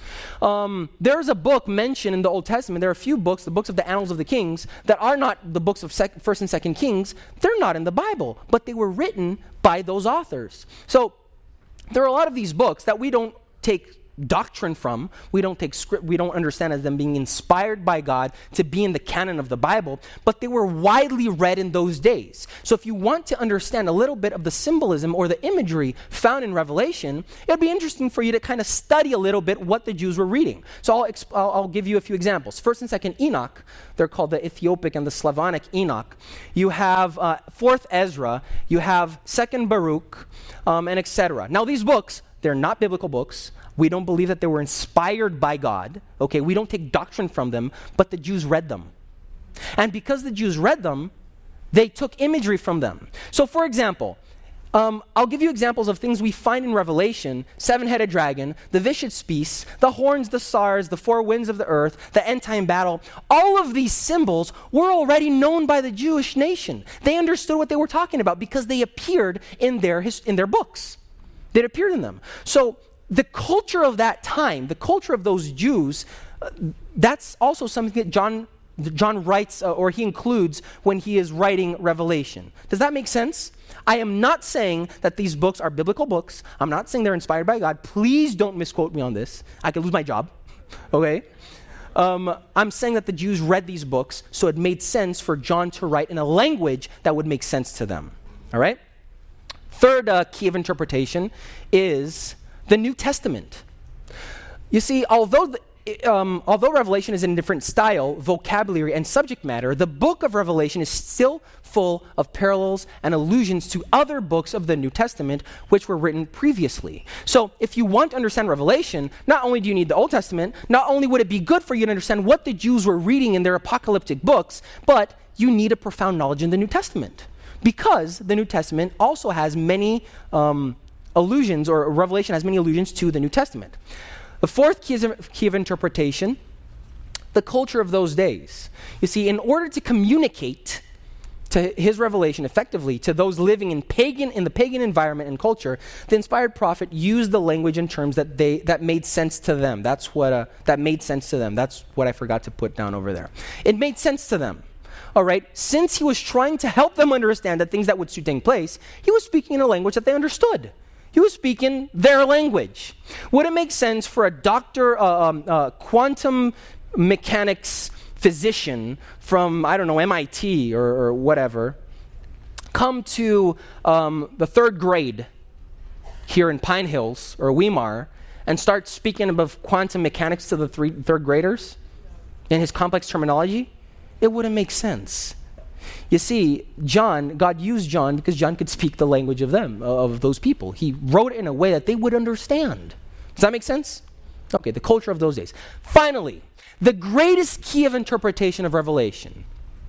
There's a book mentioned in the Old Testament. There are a few books, the books of the Annals of the Kings, that are not the books of 1st and 2nd Kings. They're not in the Bible, but they were written by those authors. So there are a lot of these books that we don't take doctrine from, we don't take script, we don't understand as them being inspired by God to be in the canon of the Bible, but they were widely read in those days. So if you want to understand a little bit of the symbolism or the imagery found in Revelation, it'd be interesting for you to kind of study a little bit what the Jews were reading. So I'll give you a few examples. 1st and 2nd Enoch, they're called the Ethiopic and the Slavonic Enoch. You have 4th Ezra, you have 2nd Baruch, and etc. Now these books, they're not biblical books. We don't believe that they were inspired by God. Okay, we don't take doctrine from them, but the Jews read them. And because the Jews read them, they took imagery from them. So for example, I'll give you examples of things we find in Revelation: 7-headed dragon, the vicious beast, the horns, the stars, the 4 winds of the earth, the end time battle. All of these symbols were already known by the Jewish nation. They understood what they were talking about because they appeared in their books. They appeared in them. So the culture of that time, the culture of those Jews, that's also something that John writes or he includes when he is writing Revelation. Does that make sense? I am not saying that these books are biblical books. I'm not saying they're inspired by God. Please don't misquote me on this. I could lose my job, okay? I'm saying that the Jews read these books, so it made sense for John to write in a language that would make sense to them, all right? Third key of interpretation is the New Testament. You see, although Revelation is in a different style, vocabulary, and subject matter, the book of Revelation is still full of parallels and allusions to other books of the New Testament which were written previously. So if you want to understand Revelation, not only do you need the Old Testament, not only would it be good for you to understand what the Jews were reading in their apocalyptic books, but you need a profound knowledge in the New Testament, because the New Testament also has many allusions, or Revelation has many allusions to the New Testament. The fourth key of interpretation, the culture of those days. You see, in order to communicate to his revelation effectively to those living in the pagan environment and culture, the inspired prophet used the language and terms that made sense to them. That's what I forgot to put down over there. It made sense to them. All right, since he was trying to help them understand the things that would soon take place, he was speaking in a language that they understood. He was speaking their language. Would it make sense for a doctor, quantum mechanics physician from, I don't know, MIT or whatever, come to the 3rd grade here in Pine Hills or Weimar and start speaking about quantum mechanics to the 3rd graders in his complex terminology? It wouldn't make sense. You see, God used John because John could speak the language of them, of those people. He wrote it in a way that they would understand. Does that make sense? Okay, the culture of those days. Finally, the greatest key of interpretation of Revelation.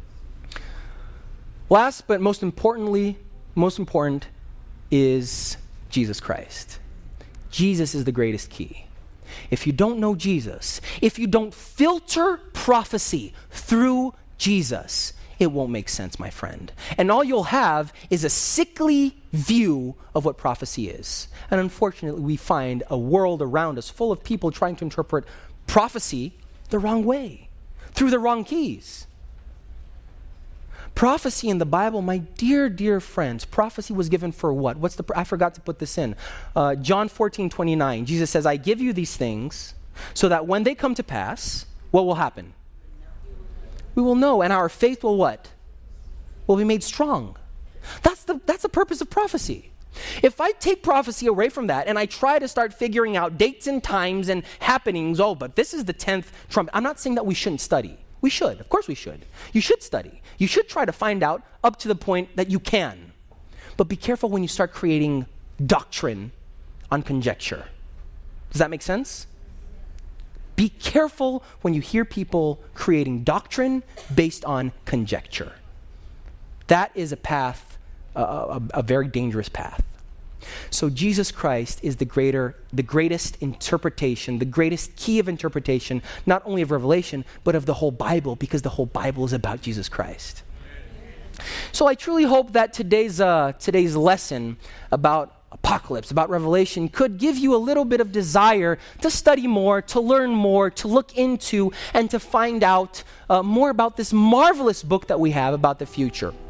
Last but most important is Jesus Christ. Jesus is the greatest key. If you don't know Jesus, if you don't filter prophecy through Jesus, it won't make sense, my friend. And all you'll have is a sickly view of what prophecy is. And unfortunately, we find a world around us full of people trying to interpret prophecy the wrong way, through the wrong keys. Prophecy in the Bible, my dear, dear friends, prophecy was given for what? I forgot to put this in. John 14:29, Jesus says, I give you these things so that when they come to pass, what will happen? We will know, and our faith will what? Will be made strong. That's the purpose of prophecy. If I take prophecy away from that and I try to start figuring out dates and times and happenings, but this is the 10th trumpet. I'm not saying that we shouldn't study. We should. Of course we should. You should study. You should try to find out up to the point that you can. But be careful when you start creating doctrine on conjecture. Does that make sense? Be careful when you hear people creating doctrine based on conjecture. That is a path, a very dangerous path. So Jesus Christ is the greatest interpretation, the greatest key of interpretation, not only of Revelation, but of the whole Bible, because the whole Bible is about Jesus Christ. So I truly hope that today's lesson about Apocalypse, about Revelation, could give you a little bit of desire to study more, to learn more, to look into, and to find out more about this marvelous book that we have about the future.